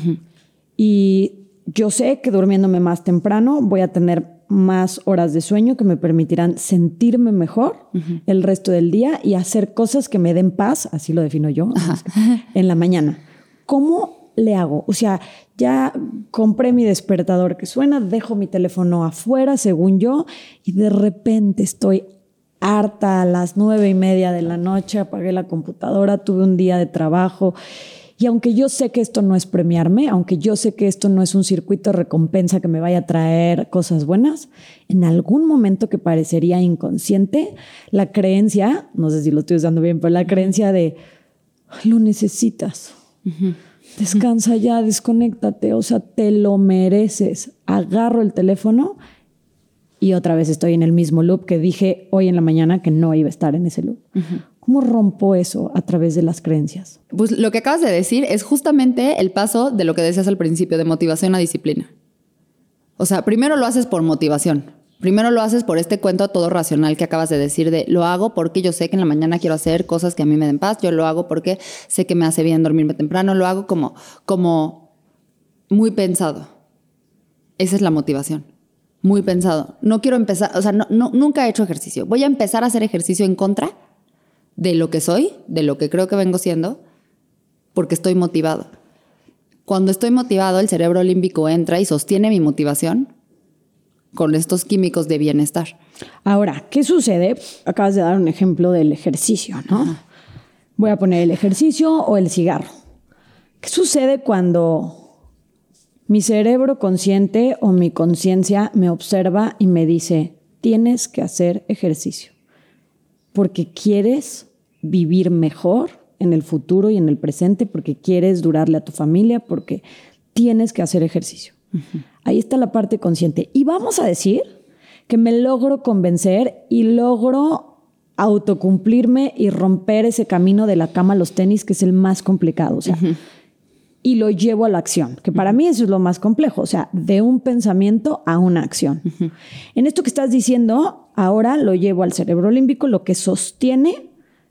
S1: Y yo sé que durmiéndome más temprano voy a tener más horas de sueño que me permitirán sentirme mejor el resto del día y hacer cosas que me den paz, así lo defino yo, en la mañana. ¿Cómo le hago? O sea, ya compré mi despertador que suena, dejo mi teléfono afuera, según yo, y de repente estoy harta a las 9:30 de la noche, apagué la computadora, tuve un día de trabajo. Y aunque yo sé que esto no es premiarme, aunque yo sé que esto no es un circuito de recompensa que me vaya a traer cosas buenas, en algún momento que parecería inconsciente, la creencia, no sé si lo estoy usando bien, pero la creencia de lo necesitas. Descansa ya, desconéctate, o sea, te lo mereces. Agarro el teléfono y otra vez estoy en el mismo loop que dije hoy en la mañana que no iba a estar en ese loop. ¿Cómo rompo eso a través de las creencias?
S3: Pues lo que acabas de decir es justamente el paso de lo que decías al principio, de motivación a disciplina. O sea, primero lo haces por motivación. Primero lo haces por este cuento todo racional que acabas de decir de lo hago porque yo sé que en la mañana quiero hacer cosas que a mí me den paz, yo lo hago porque sé que me hace bien dormirme temprano, lo hago como muy pensado. Esa es la motivación, muy pensado. No quiero empezar, o sea, nunca he hecho ejercicio. Voy a empezar a hacer ejercicio en contra de lo que soy, de lo que creo que vengo siendo, porque estoy motivado. Cuando estoy motivado, el cerebro límbico entra y sostiene mi motivación con estos químicos de bienestar.
S1: Ahora, ¿qué sucede? Acabas de dar un ejemplo del ejercicio, ¿no? Voy a poner el ejercicio o el cigarro. ¿Qué sucede cuando mi cerebro consciente o mi conciencia me observa y me dice, tienes que hacer ejercicio porque quieres vivir mejor en el futuro y en el presente, porque quieres durarle a tu familia, porque tienes que hacer ejercicio? Ahí está la parte consciente. Y vamos a decir que me logro convencer y logro autocumplirme y romper ese camino de la cama a los tenis, que es el más complicado. O sea, y lo llevo a la acción, que para mí eso es lo más complejo. O sea, de un pensamiento a una acción. En esto que estás diciendo, ahora lo llevo al cerebro límbico, lo que sostiene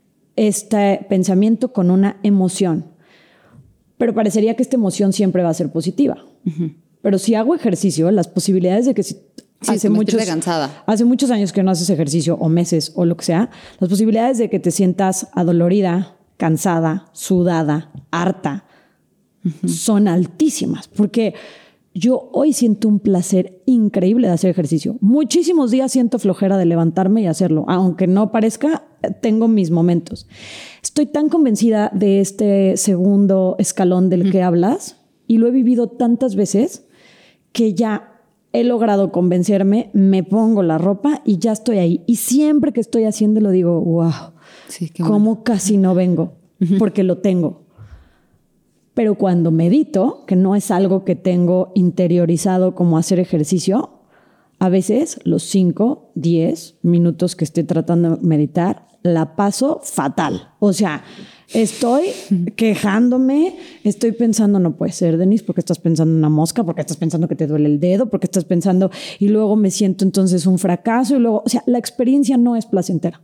S1: este pensamiento con una emoción. Pero parecería que esta emoción siempre va a ser positiva. Pero si hago ejercicio, las posibilidades de que hace muchos años que no haces ejercicio o meses o lo que sea, las posibilidades de que te sientas adolorida, cansada, sudada, harta, son altísimas, porque yo hoy siento un placer increíble de hacer ejercicio. Muchísimos días siento flojera de levantarme y hacerlo. Aunque no parezca, tengo mis momentos. Estoy tan convencida de este segundo escalón del que hablas y lo he vivido tantas veces que ya he logrado convencerme, me pongo la ropa y ya estoy ahí. Y siempre que estoy haciéndolo digo, wow,
S3: Sí, qué
S1: cómo
S3: bueno.
S1: casi no vengo, porque lo tengo. Pero cuando medito, que no es algo que tengo interiorizado como hacer ejercicio, a veces los 5, 10 minutos que estoy tratando de meditar, la paso fatal. O sea, estoy quejándome, estoy pensando, no puede ser, Denise, porque estás pensando en una mosca, porque estás pensando que te duele el dedo, porque estás pensando, y luego me siento entonces un fracaso, y luego, o sea, la experiencia no es placentera.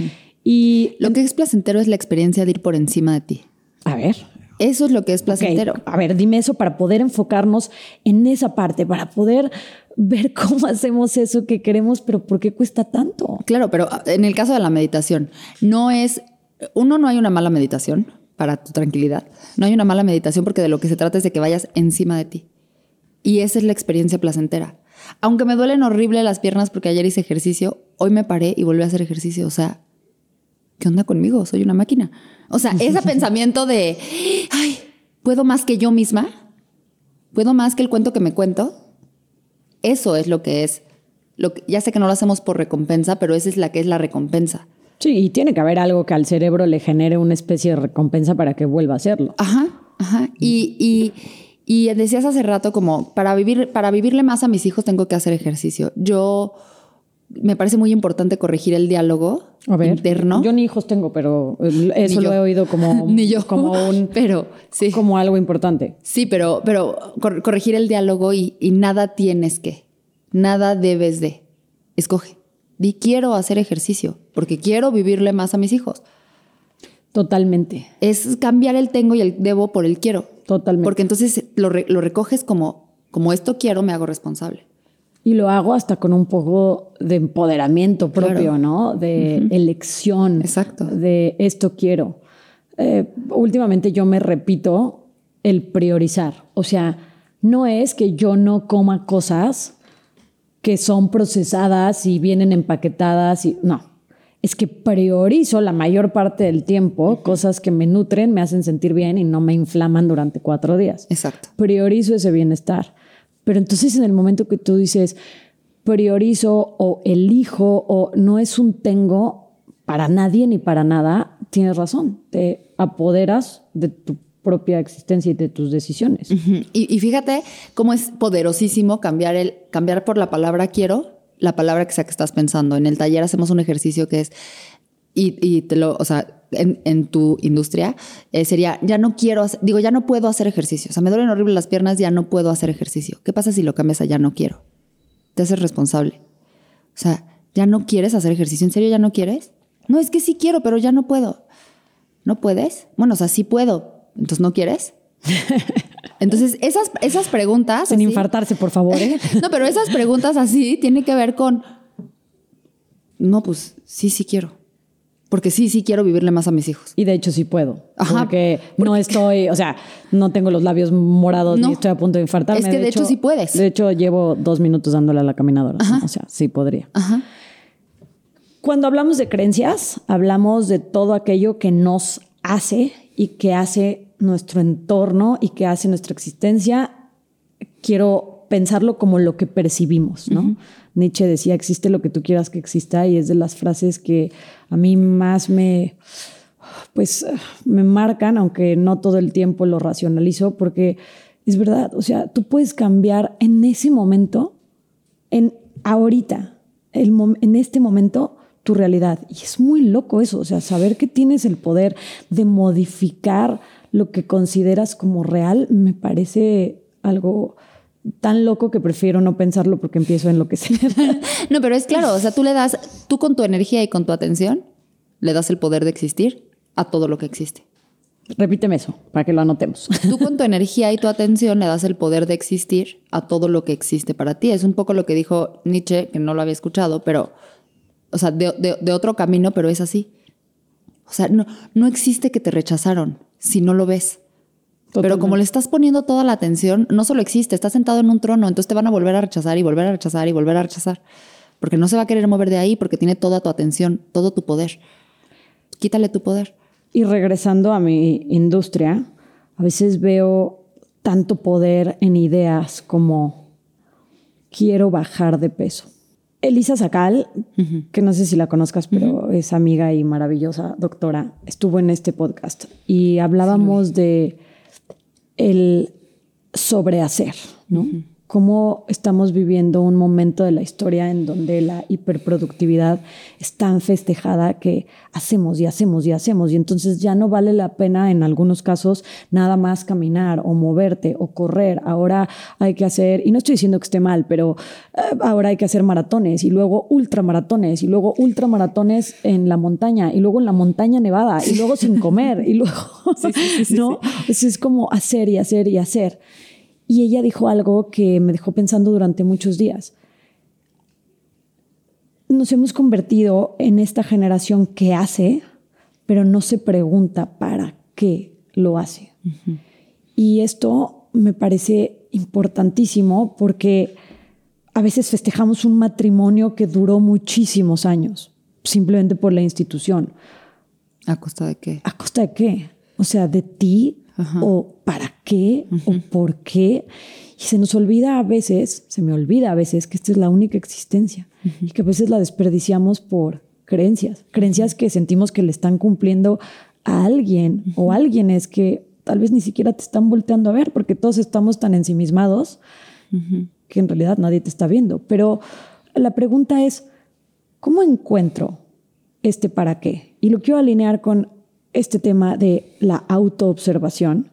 S1: Y
S3: Lo que es placentero es la experiencia de ir por encima de ti.
S1: a ver,
S3: Eso es lo que es placentero.
S1: ok, a ver, dime eso para poder enfocarnos en esa parte, para poder ver cómo hacemos eso que queremos, pero ¿por qué cuesta tanto?
S3: Claro, pero en el caso de la meditación, no hay una mala meditación para tu tranquilidad. No hay una mala meditación porque de lo que se trata es de que vayas encima de ti. Y esa es la experiencia placentera. Aunque me duelen horrible las piernas porque ayer hice ejercicio, hoy me paré y volví a hacer ejercicio. O sea, ¿qué onda conmigo? Soy una máquina. O sea, ese pensamiento de, ay, ¿puedo más que yo misma? ¿Puedo más que el cuento que me cuento? Eso es lo que es. Ya sé que no lo hacemos por recompensa, pero esa es la que es la recompensa.
S1: Sí, y tiene que haber algo que al cerebro le genere una especie de recompensa para que vuelva a hacerlo.
S3: Ajá. Y decías hace rato como, para vivirle más a mis hijos tengo que hacer ejercicio. Me parece muy importante corregir el diálogo interno.
S1: Yo ni hijos tengo, pero eso lo he oído como,
S3: Ni yo.
S1: como
S3: pero sí.
S1: como algo importante.
S3: Sí, pero corregir el diálogo y nada tienes que, nada debes de. Escoge. Di quiero hacer ejercicio porque quiero vivirle más a mis hijos.
S1: Totalmente.
S3: Es cambiar el tengo y el debo por el quiero.
S1: Totalmente.
S3: Porque entonces lo recoges como esto quiero, me hago responsable.
S1: Y lo hago hasta con un poco de empoderamiento propio,
S3: Claro.
S1: ¿no? De elección.
S3: Exacto.
S1: De esto quiero. Últimamente yo me repito el priorizar. O sea, no es que yo no coma cosas que son procesadas y vienen empaquetadas. No. Es que priorizo la mayor parte del tiempo cosas que me nutren, me hacen sentir bien y no me inflaman durante 4 días.
S3: Exacto.
S1: Priorizo ese bienestar. Pero entonces en el momento que tú dices priorizo o elijo o no es un tengo para nadie ni para nada, tienes razón. Te apoderas de tu propia existencia y de tus decisiones.
S3: Y fíjate cómo es poderosísimo cambiar por la palabra quiero, la palabra que sea que estás pensando. En el taller hacemos un ejercicio que es, o sea, en tu industria sería, ya no puedo hacer ejercicio. O sea, me duelen horrible las piernas, ya no puedo hacer ejercicio. ¿Qué pasa si lo cambias a ya no quiero? Te haces responsable. O sea, ¿ya no quieres hacer ejercicio? ¿En serio ya no quieres? No, es que sí quiero, pero ya no puedo. ¿No puedes? Bueno, o sea, sí puedo. ¿Entonces no quieres? Entonces, esas preguntas...
S1: Sin
S3: así,
S1: infartarse, por favor.
S3: No, pero esas preguntas así tienen que ver con... No, pues sí quiero. Porque sí quiero vivirle más a mis hijos.
S1: Y de hecho sí puedo.
S3: Ajá,
S1: porque no estoy, o sea, no tengo los labios morados
S3: No.
S1: ni estoy a punto de infartarme.
S3: Es que de hecho sí puedes.
S1: De hecho llevo 2 minutos dándole a la caminadora. ¿No? O sea, sí podría.
S3: Ajá.
S1: Cuando hablamos de creencias, hablamos de todo aquello que nos hace y que hace nuestro entorno y que hace nuestra existencia. Quiero pensarlo como lo que percibimos, ¿no? Nietzsche decía, existe lo que tú quieras que exista, y es de las frases que a mí más me marcan, aunque no todo el tiempo lo racionalizo, porque es verdad. O sea, tú puedes cambiar en ese momento, en este momento, tu realidad. Y es muy loco eso, o sea, saber que tienes el poder de modificar lo que consideras como real, me parece algo tan loco que prefiero no pensarlo porque empiezo a enloquecer.
S3: No, pero es claro, o sea, tú con tu energía y con tu atención le das el poder de existir a todo lo que existe.
S1: Repíteme eso, para que lo anotemos.
S3: Tú con tu energía y tu atención le das el poder de existir a todo lo que existe para ti. Es un poco lo que dijo Nietzsche, que no lo había escuchado, pero, o sea, de otro camino, pero es así. O sea, no existe que te rechazaron si no lo ves. Pero como le estás poniendo toda la atención, no solo existe, estás sentado en un trono, entonces te van a volver a rechazar y volver a rechazar y volver a rechazar. Porque no se va a querer mover de ahí porque tiene toda tu atención, todo tu poder. Quítale tu poder.
S1: Y regresando a mi industria, a veces veo tanto poder en ideas como quiero bajar de peso. Elisa Sacal, que no sé si la conozcas, pero es amiga y maravillosa doctora, estuvo en este podcast y hablábamos de el sobrehacer, ¿no? Cómo estamos viviendo un momento de la historia en donde la hiperproductividad es tan festejada que hacemos y hacemos y hacemos, y entonces ya no vale la pena en algunos casos nada más caminar o moverte o correr. Ahora hay que hacer, y no estoy diciendo que esté mal, pero ahora hay que hacer maratones y luego ultramaratones y luego ultramaratones en la montaña y luego en la montaña nevada y luego sin comer y luego, ¿no? Eso es como hacer y hacer y hacer. Y ella dijo algo que me dejó pensando durante muchos días. Nos hemos convertido en esta generación que hace, pero no se pregunta para qué lo hace. Y esto me parece importantísimo porque a veces festejamos un matrimonio que duró muchísimos años, simplemente por la institución.
S3: ¿A costa de qué?
S1: ¿A costa de qué? O sea, de ti. O para qué o por qué. Y se me olvida a veces que esta es la única existencia y que a veces la desperdiciamos por creencias que sentimos que le están cumpliendo a alguien o alguienes que tal vez ni siquiera te están volteando a ver porque todos estamos tan ensimismados que en realidad nadie te está viendo. Pero la pregunta es, ¿cómo encuentro este para qué? Y lo quiero alinear con este tema de la autoobservación,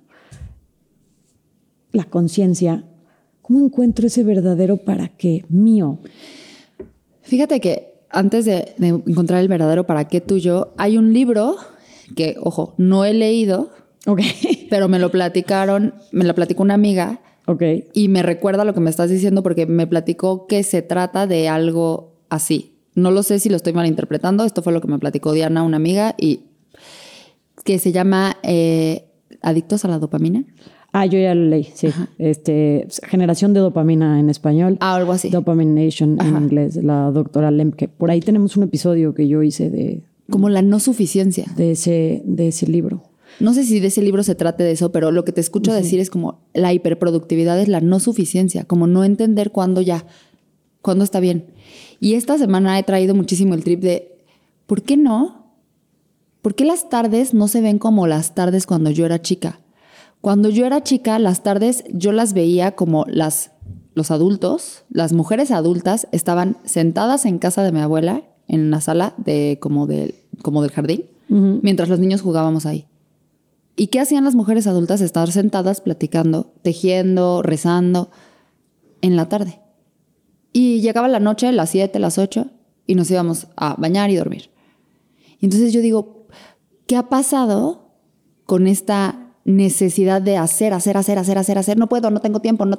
S1: la conciencia. ¿Cómo encuentro ese verdadero para qué mío?
S3: Fíjate que antes de encontrar el verdadero para qué tuyo, hay un libro que, ojo, no he leído, pero me lo platicó una amiga y me recuerda lo que me estás diciendo porque me platicó que se trata de algo así. No lo sé si lo estoy malinterpretando, esto fue lo que me platicó Diana, una amiga, y que se llama Adictos a la dopamina.
S1: Yo ya lo leí, sí. Generación de dopamina en español.
S3: Algo así.
S1: Dopamination en inglés, la doctora Lemke. Por ahí tenemos un episodio que yo hice de...
S3: Como la no suficiencia.
S1: De ese libro.
S3: No sé si de ese libro se trate de eso, pero lo que te escucho decir es como la hiperproductividad es la no suficiencia, como no entender cuándo está bien. Y esta semana he traído muchísimo el trip de ¿por qué no? ¿Por qué las tardes no se ven como las tardes cuando yo era chica? Cuando yo era chica, las tardes yo las veía como los adultos, las mujeres adultas estaban sentadas en casa de mi abuela, en la sala como del jardín, mientras los niños jugábamos ahí. ¿Y qué hacían las mujeres adultas? Estar sentadas platicando, tejiendo, rezando, en la tarde. Y llegaba la noche, las 7, las 8, y nos íbamos a bañar y dormir. Y entonces yo digo, ¿qué ha pasado con esta necesidad de hacer? No puedo, no tengo tiempo.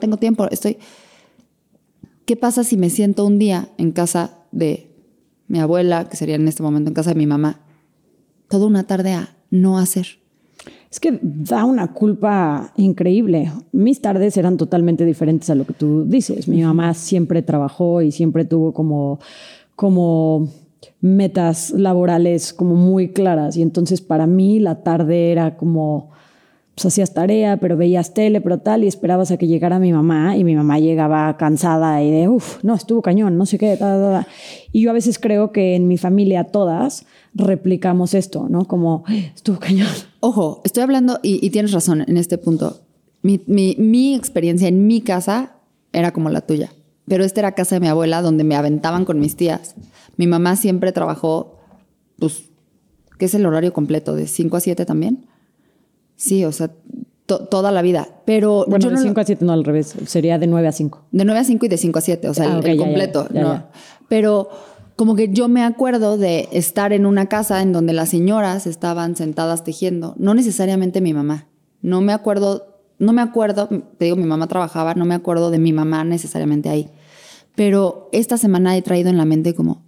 S3: ¿Qué pasa si me siento un día en casa de mi abuela, que sería en este momento en casa de mi mamá, toda una tarde a no hacer?
S1: Es que da una culpa increíble. Mis tardes eran totalmente diferentes a lo que tú dices. Mi mamá siempre trabajó y siempre tuvo como metas laborales como muy claras. Y entonces para mí la tarde era como, pues hacías tarea, pero veías tele, pero tal, y esperabas a que llegara mi mamá, y mi mamá llegaba cansada y de, no, estuvo cañón, no sé qué, Y yo a veces creo que en mi familia todas replicamos esto, ¿no? Como, estuvo cañón.
S3: Ojo, estoy hablando, y tienes razón en este punto. Mi experiencia en mi casa era como la tuya, pero esta era casa de mi abuela donde me aventaban con mis tías. Mi mamá siempre trabajó, pues, ¿qué es el horario completo? ¿De 5 a 7 también? Sí, o sea, toda la vida. Pero
S1: bueno, de 5 a 7 no, al revés. Sería de 9 a 5.
S3: De 9 a 5 y de 5 a 7, o sea, el completo. Ya. Pero como que yo me acuerdo de estar en una casa en donde las señoras estaban sentadas tejiendo. No necesariamente mi mamá. No me acuerdo, te digo, mi mamá trabajaba, no me acuerdo de mi mamá necesariamente ahí. Pero esta semana he traído en la mente como,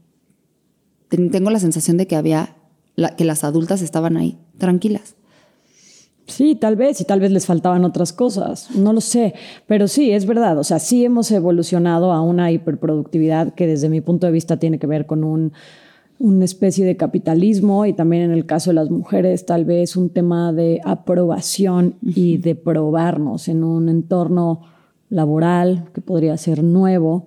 S3: tengo la sensación de que que las adultas estaban ahí, tranquilas.
S1: Sí, tal vez, y tal vez les faltaban otras cosas, no lo sé, pero sí, es verdad, o sea, sí hemos evolucionado a una hiperproductividad que desde mi punto de vista tiene que ver con una especie de capitalismo y también en el caso de las mujeres tal vez un tema de aprobación y de probarnos en un entorno laboral que podría ser nuevo.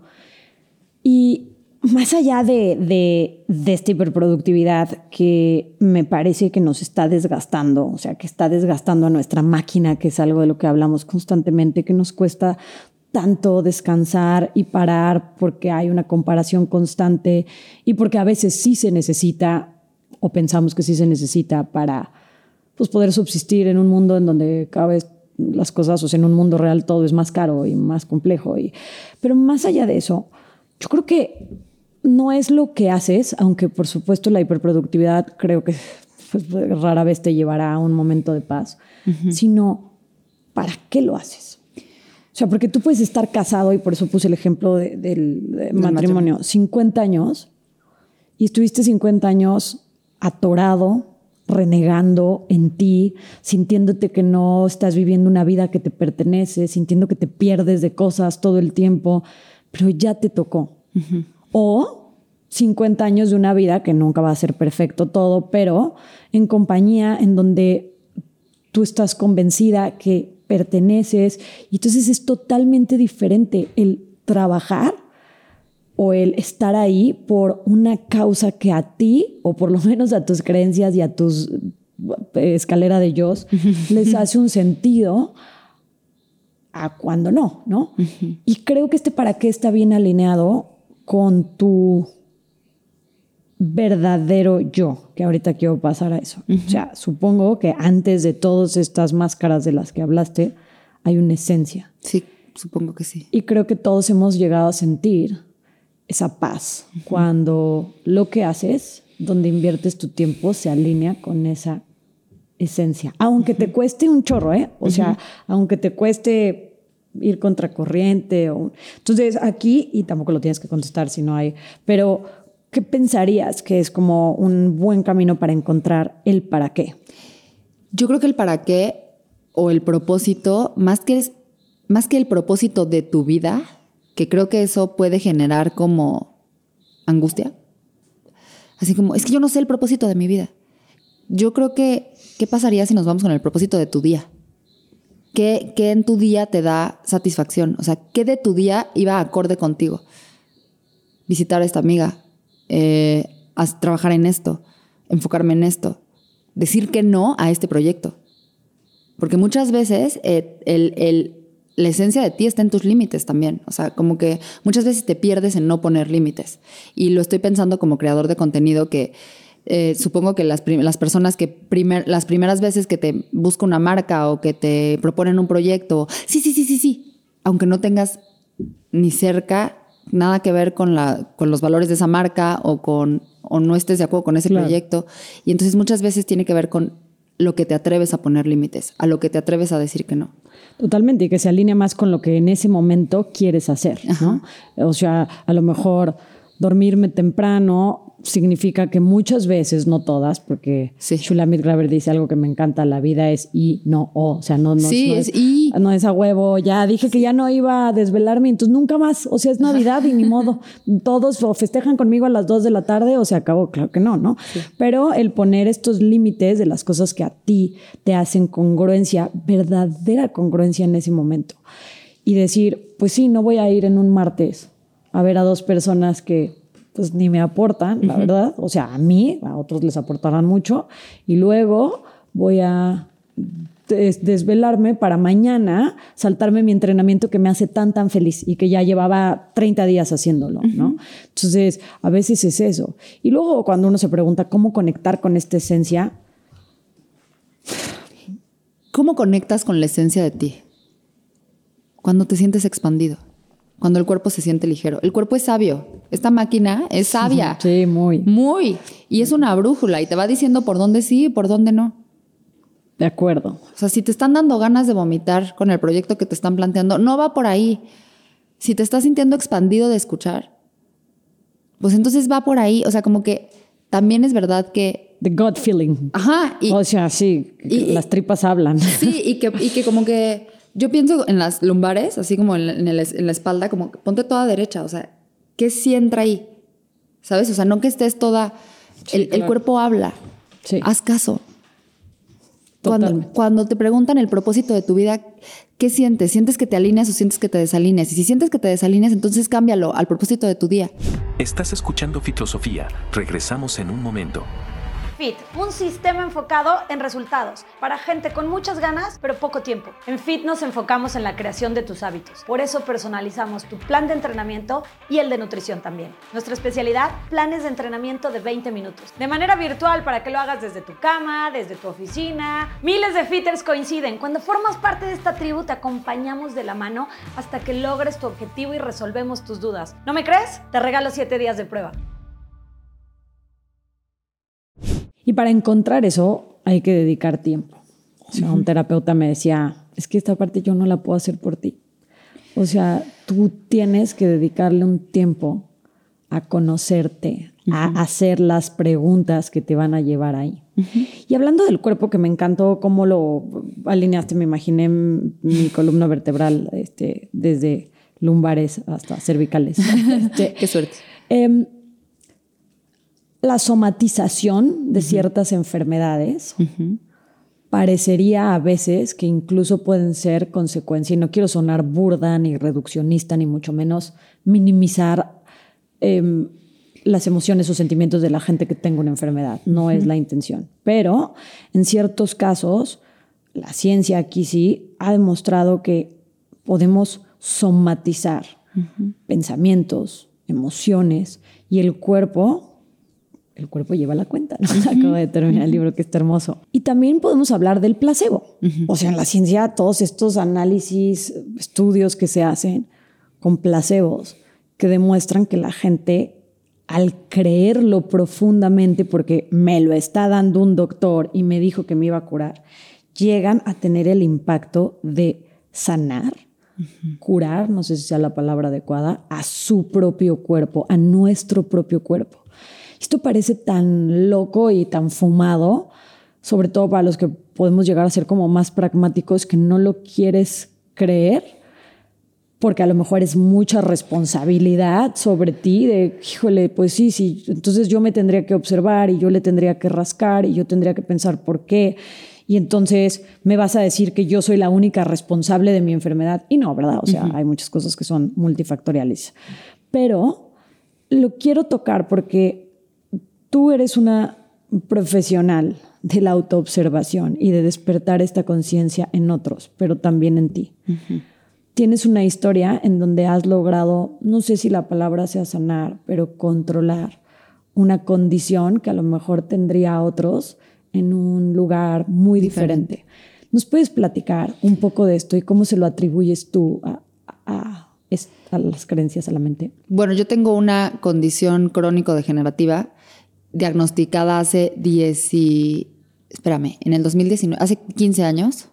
S1: Y más allá de esta hiperproductividad que me parece que nos está desgastando, o sea, que está desgastando a nuestra máquina, que es algo de lo que hablamos constantemente, que nos cuesta tanto descansar y parar porque hay una comparación constante y porque a veces sí se necesita, o pensamos que sí se necesita para pues, poder subsistir en un mundo en donde cada vez las cosas, o sea, en un mundo real todo es más caro y más complejo. Pero más allá de eso, yo creo que no es lo que haces, aunque por supuesto la hiperproductividad creo que pues, rara vez te llevará a un momento de paz, sino ¿para qué lo haces? O sea, porque tú puedes estar casado, y por eso puse el ejemplo del matrimonio, 50 años, y estuviste 50 años atorado, renegando en ti, sintiéndote que no estás viviendo una vida que te pertenece, sintiendo que te pierdes de cosas todo el tiempo, pero ya te tocó. O 50 años de una vida que nunca va a ser perfecto todo, pero en compañía en donde tú estás convencida que perteneces, y entonces es totalmente diferente el trabajar o el estar ahí por una causa que a ti, o por lo menos a tus creencias y a tus escalera de yos, les hace un sentido a cuando no, ¿no? Y creo que para qué está bien alineado con tu verdadero yo, que ahorita quiero pasar a eso. O sea, supongo que antes de todas estas máscaras de las que hablaste, hay una esencia.
S3: Sí, supongo que sí.
S1: Y creo que todos hemos llegado a sentir esa paz cuando lo que haces, donde inviertes tu tiempo, se alinea con esa esencia. Aunque te cueste un chorro, ¿eh? O sea, aunque te cueste ir contracorriente. Entonces, aquí, y tampoco lo tienes que contestar si no hay, pero ¿qué pensarías que es como un buen camino para encontrar el para qué?
S3: Yo creo que el para qué o el propósito, más que el propósito de tu vida, que creo que eso puede generar como angustia. Así como, es que yo no sé el propósito de mi vida. Yo creo que, ¿qué pasaría si nos vamos con el propósito de tu día? ¿Qué en tu día te da satisfacción? O sea, ¿qué de tu día iba acorde contigo? Visitar a esta amiga, trabajar en esto, enfocarme en esto, decir que no a este proyecto. Porque muchas veces la esencia de ti está en tus límites también. O sea, como que muchas veces te pierdes en no poner límites. Y lo estoy pensando como creador de contenido que supongo que las personas que las primeras veces que te busca una marca o que te proponen un proyecto, sí, aunque no tengas ni cerca nada que ver con los valores de esa marca o no estés de acuerdo con ese proyecto. Y entonces muchas veces tiene que ver con lo que te atreves a poner límites, a lo que te atreves a decir que no.
S1: Totalmente, y que se alinea más con lo que en ese momento quieres hacer, ¿no? O sea, a lo mejor dormirme temprano significa que muchas veces, no todas, porque Shulamit Graber dice algo que me encanta, la vida es y, no o. O sea, no es a huevo, ya dije que ya no iba a desvelarme, entonces nunca más, o sea, es Navidad y ni modo. Todos o festejan conmigo a las 2 de la tarde o se acabó, claro que no, ¿no? Sí. Pero el poner estos límites de las cosas que a ti te hacen congruencia, verdadera congruencia en ese momento. Y decir, pues sí, no voy a ir en un martes a ver a 2 personas que pues ni me aportan, la verdad. O sea, a mí, a otros les aportarán mucho. Y luego voy a desvelarme para mañana saltarme mi entrenamiento que me hace tan feliz y que ya llevaba 30 días haciéndolo, ¿no? Entonces, a veces es eso. Y luego cuando uno se pregunta cómo conectar con esta esencia.
S3: ¿Cómo conectas con la esencia de ti? Cuando te sientes expandido. Cuando el cuerpo se siente ligero. El cuerpo es sabio. Esta máquina es sabia.
S1: Sí, muy.
S3: Muy. Y es una brújula y te va diciendo por dónde sí y por dónde no.
S1: De acuerdo.
S3: O sea, si te están dando ganas de vomitar con el proyecto que te están planteando, no va por ahí. Si te estás sintiendo expandido de escuchar, pues entonces va por ahí. O sea, como que también es verdad que...
S1: The gut feeling.
S3: Ajá.
S1: O sea, sí, las tripas hablan.
S3: Sí, y que como que yo pienso en las lumbares, así como en la espalda, como que ponte toda derecha, o sea, ¿qué sí entra ahí? ¿Sabes? O sea, no que estés toda... Sí, el cuerpo habla. Sí. Haz caso. Cuando te preguntan el propósito de tu vida, ¿qué sientes? ¿Sientes que te alineas o sientes que te desalineas? Y si sientes que te desalineas, entonces cámbialo al propósito de tu día.
S4: Estás escuchando Fitosofía. Regresamos en un momento.
S2: Fit, un sistema enfocado en resultados, para gente con muchas ganas, pero poco tiempo. En Fit nos enfocamos en la creación de tus hábitos. Por eso personalizamos tu plan de entrenamiento y el de nutrición también. Nuestra especialidad, planes de entrenamiento de 20 minutos. De manera virtual para que lo hagas desde tu cama, desde tu oficina. Miles de fitters coinciden. Cuando formas parte de esta tribu, te acompañamos de la mano hasta que logres tu objetivo y resolvemos tus dudas. ¿No me crees? Te regalo 7 días de prueba.
S1: Y para encontrar eso hay que dedicar tiempo. O sea, un terapeuta me decía, es que esta parte yo no la puedo hacer por ti. O sea, tú tienes que dedicarle un tiempo a conocerte, a hacer las preguntas que te van a llevar ahí. Y hablando del cuerpo, que me encantó cómo lo alineaste, me imaginé mi columna vertebral desde lumbares hasta cervicales.
S3: Qué suerte.
S1: La somatización de ciertas enfermedades parecería a veces que incluso pueden ser consecuencia, y no quiero sonar burda ni reduccionista, ni mucho menos minimizar las emociones o sentimientos de la gente que tenga una enfermedad. No es la intención. Pero en ciertos casos, la ciencia aquí sí ha demostrado que podemos somatizar pensamientos, emociones, y el cuerpo lleva la cuenta, ¿no? Acabo de terminar el libro, que está hermoso. Y también podemos hablar del placebo. O sea, en la ciencia, todos estos análisis, estudios que se hacen con placebos que demuestran que la gente, al creerlo profundamente, porque me lo está dando un doctor y me dijo que me iba a curar, llegan a tener el impacto de sanar, curar, no sé si sea la palabra adecuada, a su propio cuerpo, a nuestro propio cuerpo. Esto parece tan loco y tan fumado, sobre todo para los que podemos llegar a ser como más pragmáticos, que no lo quieres creer, porque a lo mejor es mucha responsabilidad sobre ti de, híjole, pues sí, entonces yo me tendría que observar y yo le tendría que rascar y yo tendría que pensar por qué. Y entonces me vas a decir que yo soy la única responsable de mi enfermedad. Y no, ¿verdad? O sea, hay muchas cosas que son multifactoriales. Pero lo quiero tocar porque tú eres una profesional de la autoobservación y de despertar esta conciencia en otros, pero también en ti. Tienes una historia en donde has logrado, no sé si la palabra sea sanar, pero controlar una condición que a lo mejor tendría a otros en un lugar muy diferente. ¿Nos puedes platicar un poco de esto y cómo se lo atribuyes tú a las creencias, a la mente?
S3: Bueno, yo tengo una condición crónico-degenerativa diagnosticada hace en el 2019, hace 15 años.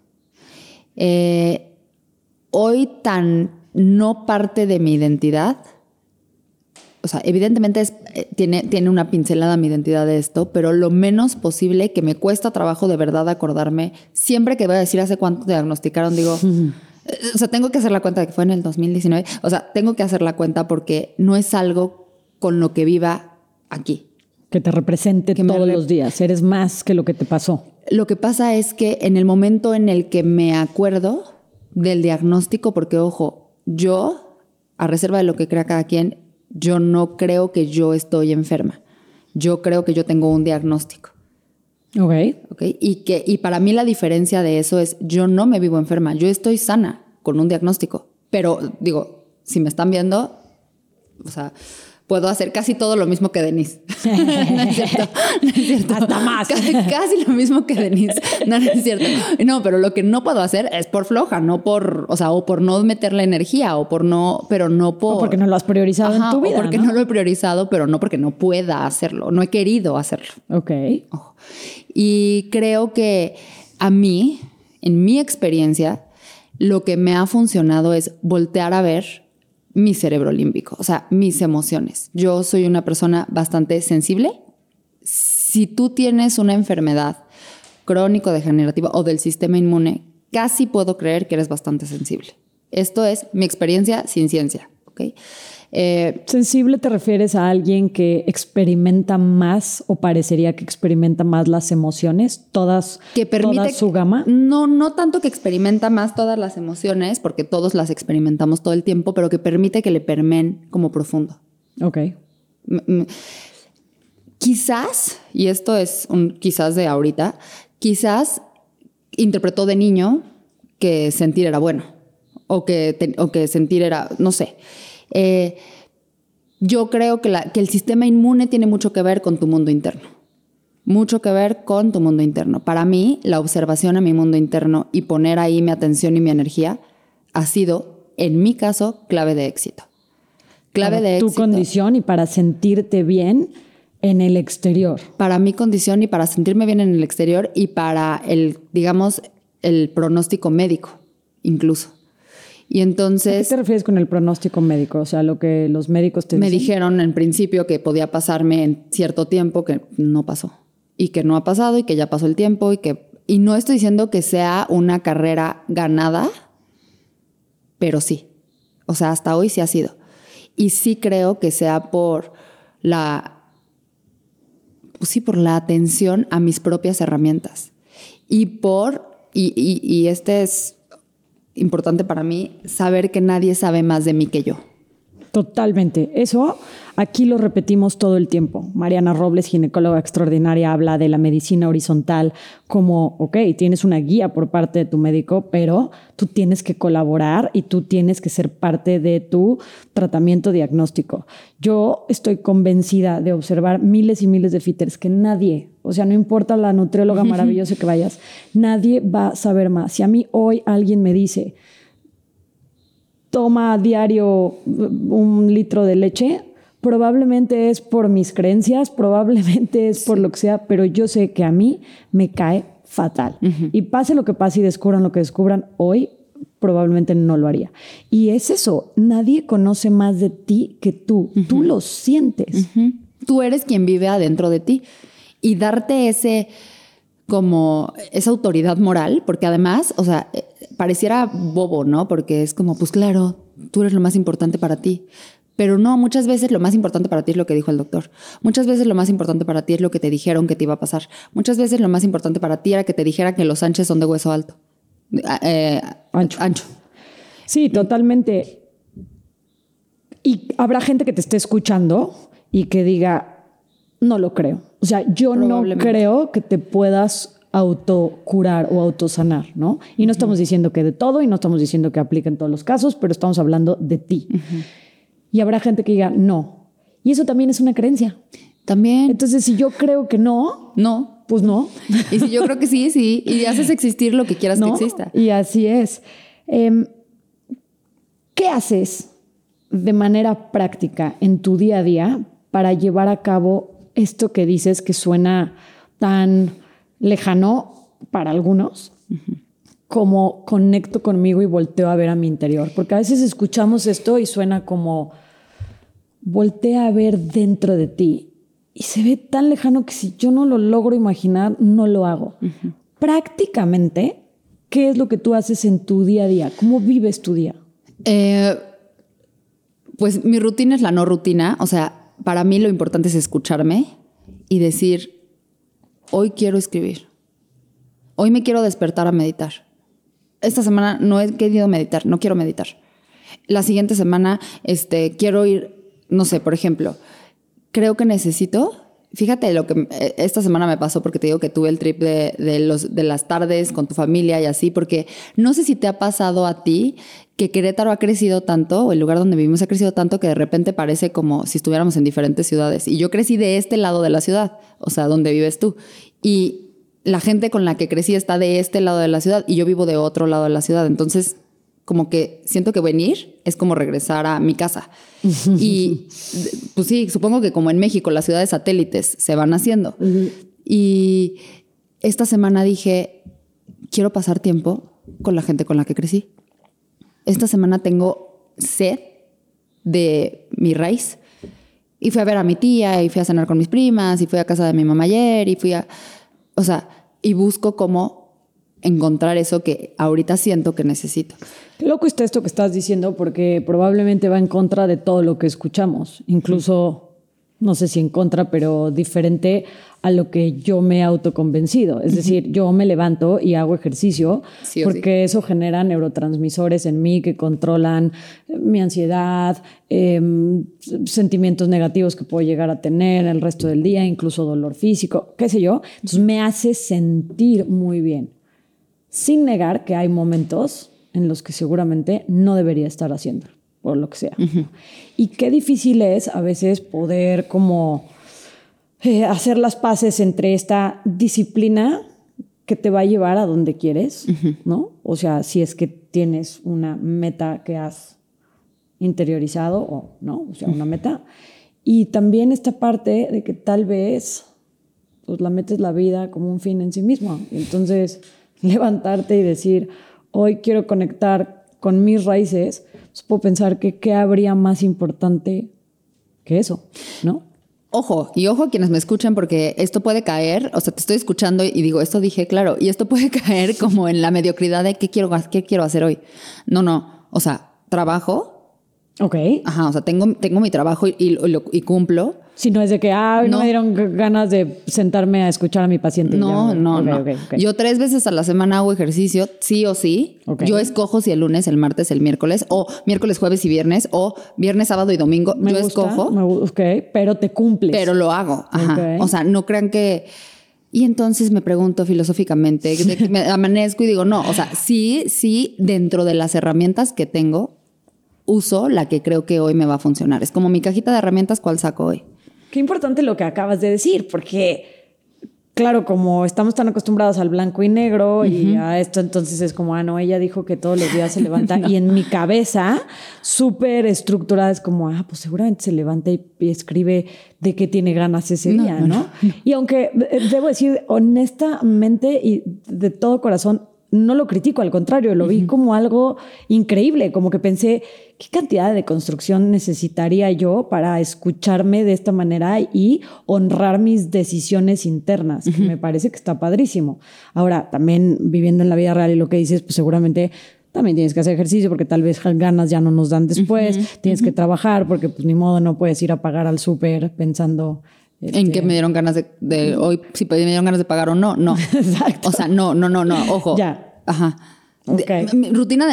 S3: Hoy tan no parte de mi identidad. O sea, evidentemente tiene una pincelada mi identidad de esto, pero lo menos posible, que me cuesta trabajo de verdad acordarme. Siempre que voy a decir hace cuánto diagnosticaron, digo... O sea, tengo que hacer la cuenta de que fue en el 2019. O sea, tengo que hacer la cuenta porque no es algo con lo que viva aquí.
S1: Que te represente todos los días. Eres más que lo que te pasó.
S3: Lo que pasa es que en el momento en el que me acuerdo del diagnóstico, porque ojo, yo, a reserva de lo que crea cada quien, yo no creo que yo estoy enferma. Yo creo que yo tengo un diagnóstico. Okay. Y para mí la diferencia de eso es, yo no me vivo enferma, yo estoy sana con un diagnóstico. Pero digo, si me están viendo, o sea, puedo hacer casi todo lo mismo que Denise. No es cierto.
S1: Hasta más.
S3: Casi lo mismo que Denise. No es cierto. No, pero lo que no puedo hacer es por floja, no por, o sea, o por no meterle energía, o por no, pero no por...
S1: O porque no lo has priorizado en tu vida,
S3: o porque no lo he priorizado, pero no porque no pueda hacerlo. No he querido hacerlo.
S1: Ok.
S3: Ojo. Y creo que a mí, en mi experiencia, lo que me ha funcionado es voltear a ver mi cerebro límbico, o sea, mis emociones. Yo soy una persona bastante sensible si tú tienes una enfermedad crónico-degenerativa o del sistema inmune, casi puedo creer que eres bastante sensible. Esto es mi experiencia sin ciencia, ¿ok?
S1: ¿Sensible te refieres a alguien que experimenta más o parecería que experimenta más las emociones? Toda su gama.
S3: No tanto que experimenta más todas las emociones, porque todos las experimentamos todo el tiempo, pero que permite que le permeen como profundo.
S1: Ok.
S3: Quizás, y esto es un quizás de ahorita, quizás interpretó de niño que sentir era bueno o que sentir era, no sé. Yo creo que el sistema inmune tiene mucho que ver con tu mundo interno. Mucho que ver con tu mundo interno. Para mí, la observación a mi mundo interno y poner ahí mi atención y mi energía ha sido, en mi caso, clave de éxito. Clave de éxito.
S1: Tu condición y para sentirte bien en el exterior.
S3: Para mi condición y para sentirme bien en el exterior y para el pronóstico médico, incluso. Y entonces...
S1: ¿A qué te refieres con el pronóstico médico? O sea, lo que los médicos te dicen.
S3: Me dijeron en principio que podía pasarme en cierto tiempo, que no pasó. Y que no ha pasado y que ya pasó el tiempo y no estoy diciendo que sea una carrera ganada, pero sí. O sea, hasta hoy sí ha sido. Y sí creo que sea por la atención a mis propias herramientas. Y este es importante para mí, saber que nadie sabe más de mí que yo.
S1: Totalmente. Eso aquí lo repetimos todo el tiempo. Mariana Robles, ginecóloga extraordinaria, habla de la medicina horizontal como, ok, tienes una guía por parte de tu médico, pero tú tienes que colaborar y tú tienes que ser parte de tu tratamiento diagnóstico. Yo estoy convencida de observar miles y miles de fitters que nadie, o sea, no importa la nutrióloga maravillosa que vayas, nadie va a saber más. Si a mí hoy alguien me dice, toma a diario 1 litro de leche, probablemente es por mis creencias, probablemente es por lo que sea, pero yo sé que a mí me cae fatal. Y pase lo que pase y descubran lo que descubran hoy, probablemente no lo haría. Y es eso, nadie conoce más de ti que tú. Tú lo sientes.
S3: Tú eres quien vive adentro de ti. Y darte esa autoridad moral, porque además, o sea, pareciera bobo, ¿no? Porque es como, pues claro, tú eres lo más importante para ti. Pero no, muchas veces lo más importante para ti es lo que dijo el doctor. Muchas veces lo más importante para ti es lo que te dijeron que te iba a pasar. Muchas veces lo más importante para ti era que te dijeran que los Sánchez son de hueso alto. Ancho.
S1: Sí, totalmente. Y habrá gente que te esté escuchando y que diga, no lo creo. O sea, yo no creo que te puedas autocurar o autosanar, ¿no? Y no estamos diciendo que de todo y no estamos diciendo que aplique en todos los casos, pero estamos hablando de ti. Y habrá gente que diga no. Y eso también es una creencia.
S3: También.
S1: Entonces, si yo creo que no, pues no.
S3: Y si yo creo que sí, sí. Y haces existir lo que quieras que exista.
S1: Y así es. ¿Qué haces de manera práctica en tu día a día para llevar a cabo esto que dices que suena tan lejano para algunos, como conecto conmigo y volteo a ver a mi interior? Porque a veces escuchamos esto y suena como voltea a ver dentro de ti y se ve tan lejano que si yo no lo logro imaginar, no lo hago. Prácticamente, ¿qué es lo que tú haces en tu día a día? ¿Cómo vives tu día?
S3: Pues mi rutina es la no rutina. O sea, para mí lo importante es escucharme y decir, hoy quiero escribir. Hoy me quiero despertar a meditar. Esta semana no he querido meditar, no quiero meditar. La siguiente semana quiero ir, no sé, por ejemplo, creo que necesito... Fíjate lo que esta semana me pasó, porque te digo que tuve el trip de las tardes con tu familia y así, porque no sé si te ha pasado a ti que Querétaro ha crecido tanto, o el lugar donde vivimos ha crecido tanto, que de repente parece como si estuviéramos en diferentes ciudades. Y yo crecí de este lado de la ciudad, o sea, donde vives tú. Y la gente con la que crecí está de este lado de la ciudad y yo vivo de otro lado de la ciudad. Entonces, como que siento que venir es como regresar a mi casa. Y pues sí, supongo que como en México las ciudades satélites se van haciendo. Y esta semana dije, quiero pasar tiempo con la gente con la que crecí. Esta semana tengo sed de mi raíz. Y fui a ver a mi tía, y fui a cenar con mis primas, y fui a casa de mi mamá ayer, y o sea, y busco cómo encontrar eso que ahorita siento que necesito.
S1: Qué loco está esto que estás diciendo, porque probablemente va en contra de todo lo que escuchamos. Incluso, no sé si en contra, pero diferente a lo que yo me he autoconvencido. Es decir, yo me levanto y hago ejercicio
S3: Sí,
S1: porque eso genera neurotransmisores en mí que controlan mi ansiedad, sentimientos negativos que puedo llegar a tener el resto del día, incluso dolor físico, qué sé yo. Entonces me hace sentir muy bien. Sin negar que hay momentos en los que seguramente no debería estar haciendo, por lo que sea. Y qué difícil es a veces poder como hacer las paces entre esta disciplina que te va a llevar a donde quieres, ¿no? O sea, si es que tienes una meta que has interiorizado o no, o sea, una meta. Y también esta parte de que tal vez pues, la meta es la vida como un fin en sí mismo. Entonces, levantarte y decir, hoy quiero conectar con mis raíces, pues puedo pensar que qué habría más importante que eso, ¿no?
S3: Ojo quienes me escuchan, porque esto puede caer, o sea, te estoy escuchando y digo, esto dije, claro, y esto puede caer como en la mediocridad de qué quiero hacer hoy. No, o sea, trabajo.
S1: Ok.
S3: Ajá, o sea, tengo mi trabajo y cumplo.
S1: Si no es de que, no me dieron ganas de sentarme a escuchar a mi paciente.
S3: No.
S1: Okay.
S3: Yo 3 veces a la semana hago ejercicio, sí o sí.
S1: Okay.
S3: Yo escojo si el lunes, el martes, el miércoles, o miércoles, jueves y viernes, o viernes, sábado y domingo. Escojo.
S1: Pero te cumples.
S3: Pero lo hago. Ajá.
S1: Okay.
S3: O sea, no crean que... Y entonces me pregunto filosóficamente, de que me amanezco y digo, no, o sea, sí, dentro de las herramientas que tengo, uso la que creo que hoy me va a funcionar. Es como mi cajita de herramientas, ¿cuál saco hoy?
S1: Qué importante lo que acabas de decir, porque, claro, como estamos tan acostumbrados al blanco y negro y a esto, entonces es como, no, ella dijo que todos los días se levanta. Y en mi cabeza, súper estructurada, es como, pues seguramente se levanta y escribe de qué tiene ganas ese día, ¿no? Y aunque debo decir honestamente y de todo corazón, no lo critico, al contrario, lo vi como algo increíble, como que pensé, ¿qué cantidad de construcción necesitaría yo para escucharme de esta manera y honrar mis decisiones internas? Que me parece que está padrísimo. Ahora, también viviendo en la vida real y lo que dices, pues seguramente también tienes que hacer ejercicio porque tal vez ganas ya no nos dan después, tienes que trabajar porque pues ni modo no puedes ir a pagar al súper pensando...
S3: En que me dieron ganas de hoy, si me dieron ganas de pagar o no.
S1: Exacto.
S3: O sea, no, ojo.
S1: Ya.
S3: Ajá.
S1: Okay.
S3: Mi rutina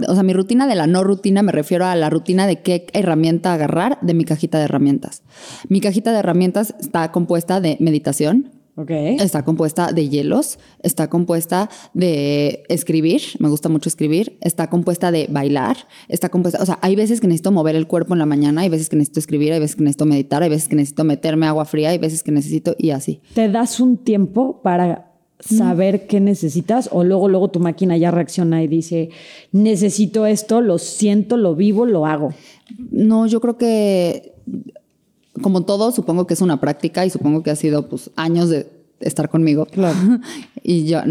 S3: de la no rutina, me refiero a la rutina de qué herramienta agarrar de mi cajita de herramientas. Mi cajita de herramientas está compuesta de meditación.
S1: Okay.
S3: Está compuesta de hielos, está compuesta de escribir, me gusta mucho escribir, está compuesta de bailar, está compuesta, o sea, hay veces que necesito mover el cuerpo en la mañana, hay veces que necesito escribir, hay veces que necesito meditar, hay veces que necesito meterme agua fría, hay veces que necesito y así.
S1: ¿Te das un tiempo para saber qué necesitas o luego tu máquina ya reacciona y dice, necesito esto, lo siento, lo vivo, lo hago?
S3: No, yo creo que... Como todo, supongo que es una práctica y supongo que ha sido pues años de estar conmigo.
S1: Claro.
S3: Y yo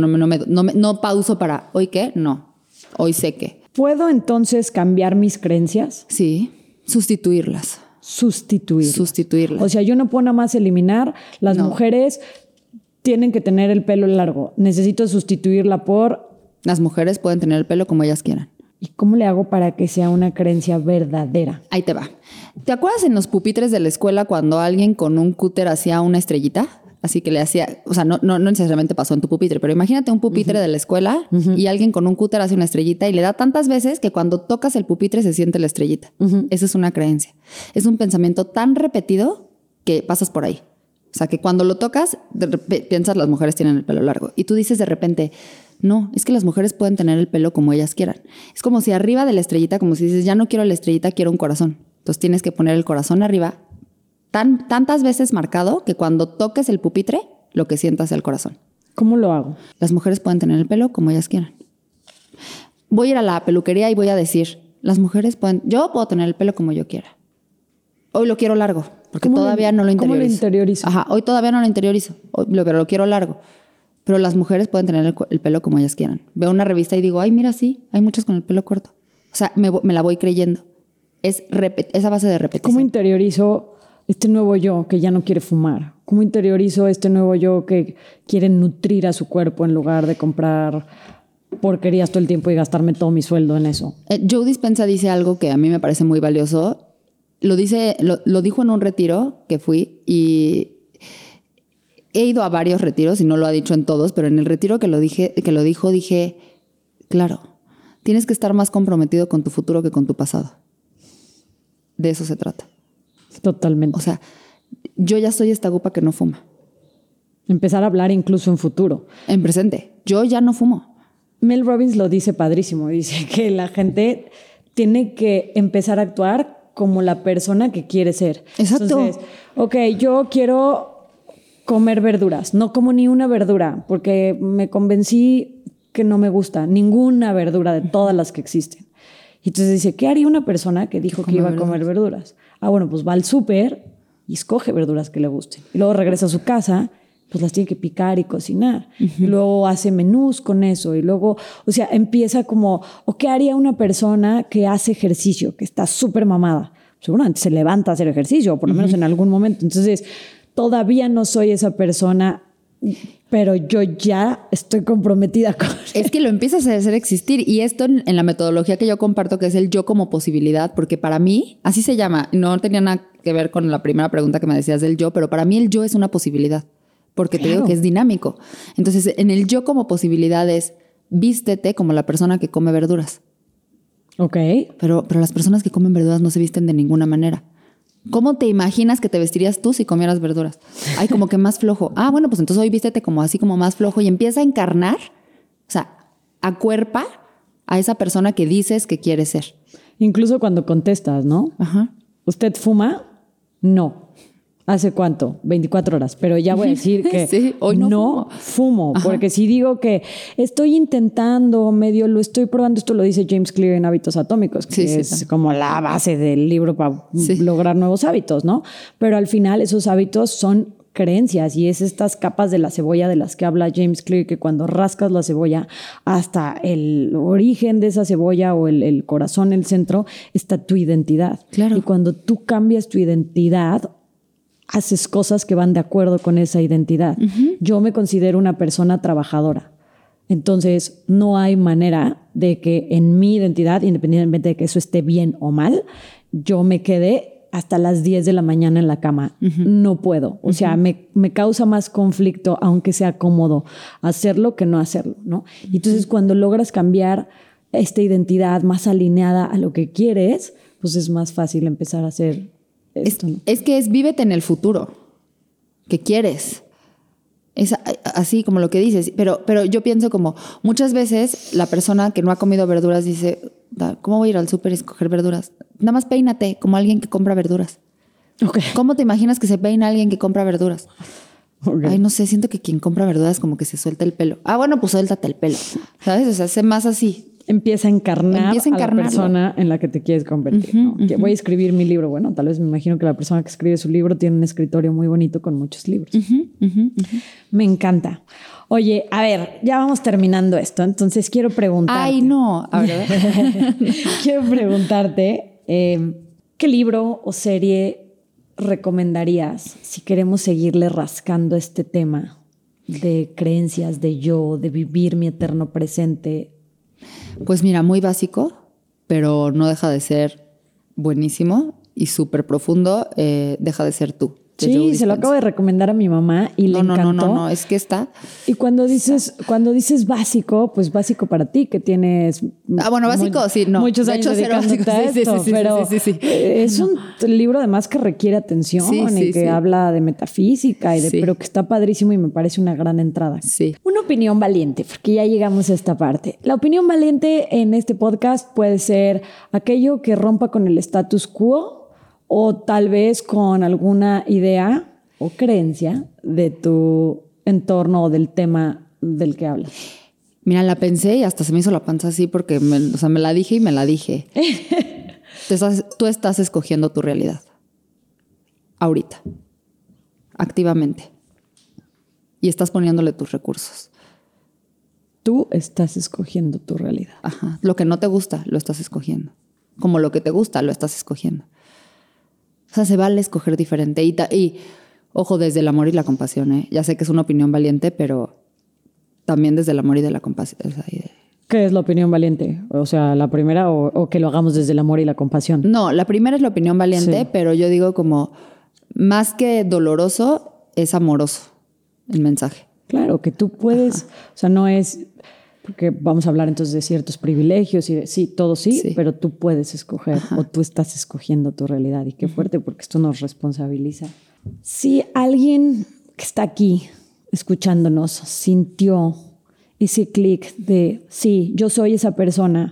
S3: no pauso para ¿hoy qué? No. Hoy sé qué.
S1: ¿Puedo entonces cambiar mis creencias?
S3: Sí. Sustituirlas.
S1: Sustituirlas. O sea, yo no puedo nada más eliminar. Las mujeres tienen que tener el pelo largo. Necesito sustituirla por...
S3: Las mujeres pueden tener el pelo como ellas quieran.
S1: ¿Y cómo le hago para que sea una creencia verdadera?
S3: Ahí te va. ¿Te acuerdas en los pupitres de la escuela cuando alguien con un cúter hacía una estrellita? Así que le hacía, o sea, no necesariamente pasó en tu pupitre, pero imagínate un pupitre de la escuela y alguien con un cúter hace una estrellita y le da tantas veces que cuando tocas el pupitre se siente la estrellita. Esa es una creencia. Es un pensamiento tan repetido que pasas por ahí. O sea, que cuando lo tocas, piensas las mujeres tienen el pelo largo. Y tú dices de repente... No, es que las mujeres pueden tener el pelo como ellas quieran. Es como si arriba de la estrellita, como si dices, ya no quiero la estrellita, quiero un corazón. Entonces tienes que poner el corazón arriba tantas veces marcado que cuando toques el pupitre, lo que sientas es el corazón.
S1: ¿Cómo lo hago?
S3: Las mujeres pueden tener el pelo como ellas quieran. Voy a ir a la peluquería y voy a decir, yo puedo tener el pelo como yo quiera. Hoy lo quiero largo, porque todavía no lo interiorizo.
S1: ¿Cómo lo interiorizo?
S3: Ajá, hoy todavía no lo interiorizo, pero lo quiero largo. Pero las mujeres pueden tener el pelo como ellas quieran. Veo una revista y digo, ay, mira, sí, hay muchas con el pelo corto. O sea, me la voy creyendo. Es esa base de repetición.
S1: ¿Cómo interiorizo este nuevo yo que ya no quiere fumar? ¿Cómo interiorizo este nuevo yo que quiere nutrir a su cuerpo en lugar de comprar porquerías todo el tiempo y gastarme todo mi sueldo en eso?
S3: Joe Dispenza dice algo que a mí me parece muy valioso. Lo dijo en un retiro que fui y he ido a varios retiros y no lo ha dicho en todos, pero en el retiro que lo dijo, dije, claro, tienes que estar más comprometido con tu futuro que con tu pasado. De eso se trata.
S1: Totalmente.
S3: O sea, yo ya soy esta gupa que no fuma.
S1: Empezar a hablar incluso en futuro.
S3: En presente. Yo ya no fumo.
S1: Mel Robbins lo dice padrísimo. Dice que la gente tiene que empezar a actuar como la persona que quiere ser.
S3: Exacto.
S1: Entonces, ok, yo quiero comer verduras. No como ni una verdura porque me convencí que no me gusta ninguna verdura de todas las que existen. Y entonces dice, ¿qué haría una persona que dijo que iba a comer verduras? Ah, bueno, pues va al súper y escoge verduras que le gusten. Y luego regresa a su casa, pues las tiene que picar y cocinar. Y luego hace menús con eso. Y luego, o sea, empieza como, ¿o qué haría una persona que hace ejercicio, que está súper mamada? Seguramente se levanta a hacer ejercicio, o por lo menos en algún momento. Entonces, todavía no soy esa persona, pero yo ya estoy comprometida con...
S3: Es que lo empiezas a hacer existir. Y esto en la metodología que yo comparto, que es el yo como posibilidad, porque para mí, así se llama, no tenía nada que ver con la primera pregunta que me decías del yo, pero para mí el yo es una posibilidad, porque te digo que es dinámico. Entonces, en el yo como posibilidad es vístete como la persona que come verduras.
S1: Ok.
S3: Pero las personas que comen verduras no se visten de ninguna manera. ¿Cómo te imaginas que te vestirías tú si comieras verduras? Ay, como que más flojo. Ah, bueno, pues entonces hoy vístete como así, como más flojo y empieza a encarnar, o sea, acuerpa a esa persona que dices que quieres ser.
S1: Incluso cuando contestas, ¿no?
S3: Ajá.
S1: ¿Usted fuma? No. ¿Hace cuánto? 24 horas. Pero ya voy a decir que
S3: sí, hoy no
S1: fumo. Porque si digo que estoy intentando, medio lo estoy probando, esto lo dice James Clear en Hábitos Atómicos, que es como la base del libro para lograr nuevos hábitos, ¿no? Pero al final esos hábitos son creencias y es estas capas de la cebolla de las que habla James Clear, que cuando rascas la cebolla hasta el origen de esa cebolla o el corazón, el centro, está tu identidad.
S3: Claro.
S1: Y cuando tú cambias tu identidad, haces cosas que van de acuerdo con esa identidad. Yo me considero una persona trabajadora. Entonces, no hay manera de que en mi identidad, independientemente de que eso esté bien o mal, yo me quede hasta las 10 de la mañana en la cama. No puedo. O sea, me causa más conflicto, aunque sea cómodo, hacerlo que no hacerlo, ¿no? Y entonces, cuando logras cambiar esta identidad más alineada a lo que quieres, pues es más fácil empezar a hacer esto, ¿no?
S3: Es que vívete en el futuro que quieres. Es así como lo que dices. Pero yo pienso como muchas veces la persona que no ha comido verduras dice, ¿cómo voy a ir al súper y escoger verduras? Nada más peínate como alguien que compra verduras.
S1: Okay.
S3: ¿Cómo te imaginas que se peina alguien que compra verduras? Okay. Ay, no sé, siento que quien compra verduras como que se suelta el pelo. Ah, bueno, pues suéltate el pelo. ¿Sabes? O sea, sé más así.
S1: Empieza a encarnar a la persona en la que te quieres convertir. ¿No? Voy a escribir mi libro. Bueno, tal vez me imagino que la persona que escribe su libro tiene un escritorio muy bonito con muchos libros. Me encanta. Oye, a ver, ya vamos terminando esto. Entonces quiero preguntarte.
S3: Ay, no. A ver.
S1: Quiero preguntarte, ¿qué libro o serie recomendarías si queremos seguirle rascando este tema de creencias, de yo, de vivir mi eterno presente?
S3: Pues mira, muy básico, pero no deja de ser buenísimo y súper profundo. Deja de ser tú.
S1: Sí, se lo acabo de recomendar a mi mamá y le encantó.
S3: No, es que está.
S1: Y cuando dices básico, pues básico para ti, que tienes...
S3: Ah, bueno, básico, sí, no.
S1: Muchos años dedicándote a esto, pero es un libro además que requiere atención y que habla de metafísica y pero que está padrísimo y me parece una gran entrada.
S3: Sí.
S1: Una opinión valiente, porque ya llegamos a esta parte. La opinión valiente en este podcast puede ser aquello que rompa con el status quo, o tal vez con alguna idea o creencia de tu entorno o del tema del que hablas.
S3: Mira, la pensé y hasta se me hizo la panza así porque me la dije y me la dije. Tú estás escogiendo tu realidad. Ahorita. Activamente. Y estás poniéndole tus recursos.
S1: Tú estás escogiendo tu realidad.
S3: Ajá. Lo que no te gusta, lo estás escogiendo. Como lo que te gusta, lo estás escogiendo. O sea, se vale escoger diferente. Y ojo, desde el amor y la compasión, ¿eh? Ya sé que es una opinión valiente, pero también desde el amor y de la compasión. O sea,
S1: ¿qué es la opinión valiente? O sea, la primera o que lo hagamos desde el amor y la compasión.
S3: No, la primera es la opinión valiente, sí. Pero yo digo como más que doloroso, es amoroso el mensaje.
S1: Claro, que tú puedes, o sea, no es, porque vamos a hablar entonces de ciertos privilegios y de sí, todo sí, pero tú puedes escoger o tú estás escogiendo tu realidad. Y qué fuerte, porque esto nos responsabiliza. Si alguien que está aquí escuchándonos sintió ese clic de, sí, yo soy esa persona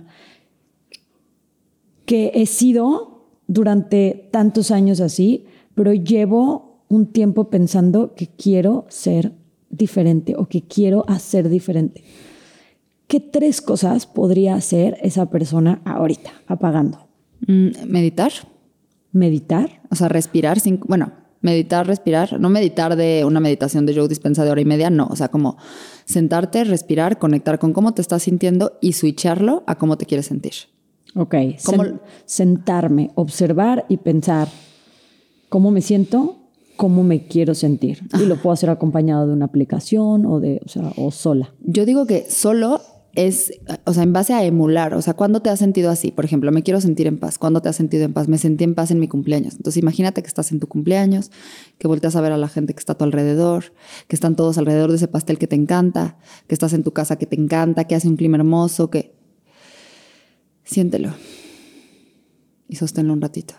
S1: que he sido durante tantos años así, pero llevo un tiempo pensando que quiero ser diferente o que quiero hacer diferente. ¿Qué 3 cosas podría hacer esa persona ahorita, apagando?
S3: Meditar.
S1: ¿Meditar?
S3: O sea, respirar meditar, respirar. No meditar de una meditación de Joe Dispenza de 1.5 horas, no. O sea, como sentarte, respirar, conectar con cómo te estás sintiendo y switcharlo a cómo te quieres sentir.
S1: Ok. Sentarme, observar y pensar cómo me siento, cómo me quiero sentir. Y lo puedo hacer acompañado de una aplicación o sola.
S3: Yo digo que solo es, o sea, en base a emular. O sea, ¿cuándo te has sentido así? Por ejemplo, me quiero sentir en paz. ¿Cuándo te has sentido en paz? Me sentí en paz en mi cumpleaños. Entonces, imagínate que estás en tu cumpleaños, que volteas a ver a la gente que está a tu alrededor, que están todos alrededor de ese pastel que te encanta, que estás en tu casa que te encanta, que hace un clima hermoso, que... Siéntelo. Y sosténlo un ratito.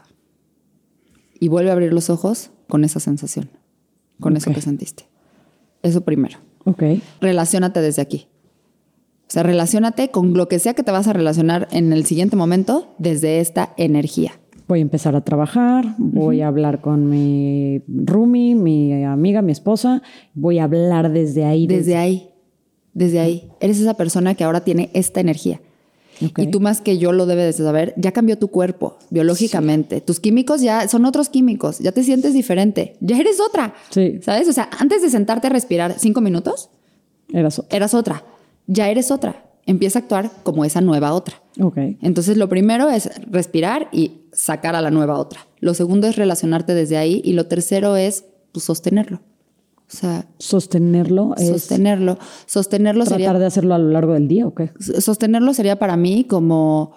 S3: Y vuelve a abrir los ojos con esa sensación, con eso que sentiste. Eso primero. Relaciónate desde aquí. O sea, relaciónate con lo que sea que te vas a relacionar en el siguiente momento desde esta energía.
S1: Voy a empezar a trabajar, voy a hablar con mi roomie, mi amiga, mi esposa. Voy a hablar desde ahí.
S3: Desde ahí. Eres esa persona que ahora tiene esta energía. Y tú más que yo lo debes de saber, ya cambió tu cuerpo biológicamente. Sí. Tus químicos ya son otros químicos. Ya te sientes diferente. Ya eres otra.
S1: Sí.
S3: ¿Sabes? O sea, antes de sentarte a respirar 5 minutos,
S1: eras otra.
S3: Ya eres otra. Empieza a actuar como esa nueva otra. Entonces, lo primero es respirar y sacar a la nueva otra. Lo segundo es relacionarte desde ahí. Y lo tercero es sostenerlo. O sea,
S1: sostenerlo
S3: sería...
S1: ¿Tratar de hacerlo a lo largo del día o qué?
S3: Sostenerlo sería para mí como...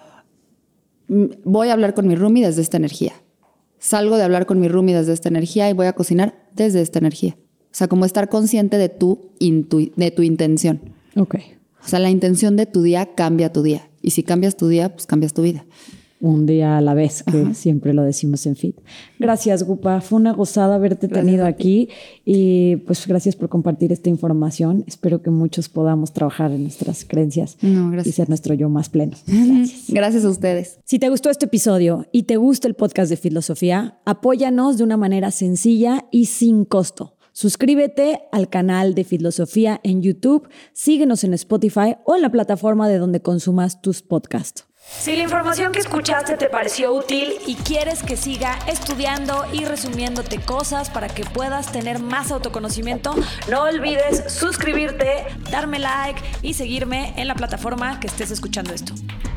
S3: Voy a hablar con mi roomie desde esta energía. Salgo de hablar con mi roomie desde esta energía y voy a cocinar desde esta energía. O sea, como estar consciente de tu intención. O sea, la intención de tu día cambia tu día. Y si cambias tu día, pues cambias tu vida.
S1: Un día a la vez, que siempre lo decimos en FIT. Gracias, Gupa. Fue una gozada haberte tenido aquí. Y pues gracias por compartir esta información. Espero que muchos podamos trabajar en nuestras creencias y ser nuestro yo más pleno. Gracias.
S3: Gracias a ustedes.
S1: Si te gustó este episodio y te gusta el podcast de Filosofía, apóyanos de una manera sencilla y sin costo. Suscríbete al canal de Filosofía en YouTube, síguenos en Spotify o en la plataforma de donde consumas tus podcasts.
S2: Si la información que escuchaste te pareció útil y quieres que siga estudiando y resumiéndote cosas para que puedas tener más autoconocimiento, no olvides suscribirte, darme like y seguirme en la plataforma que estés escuchando esto.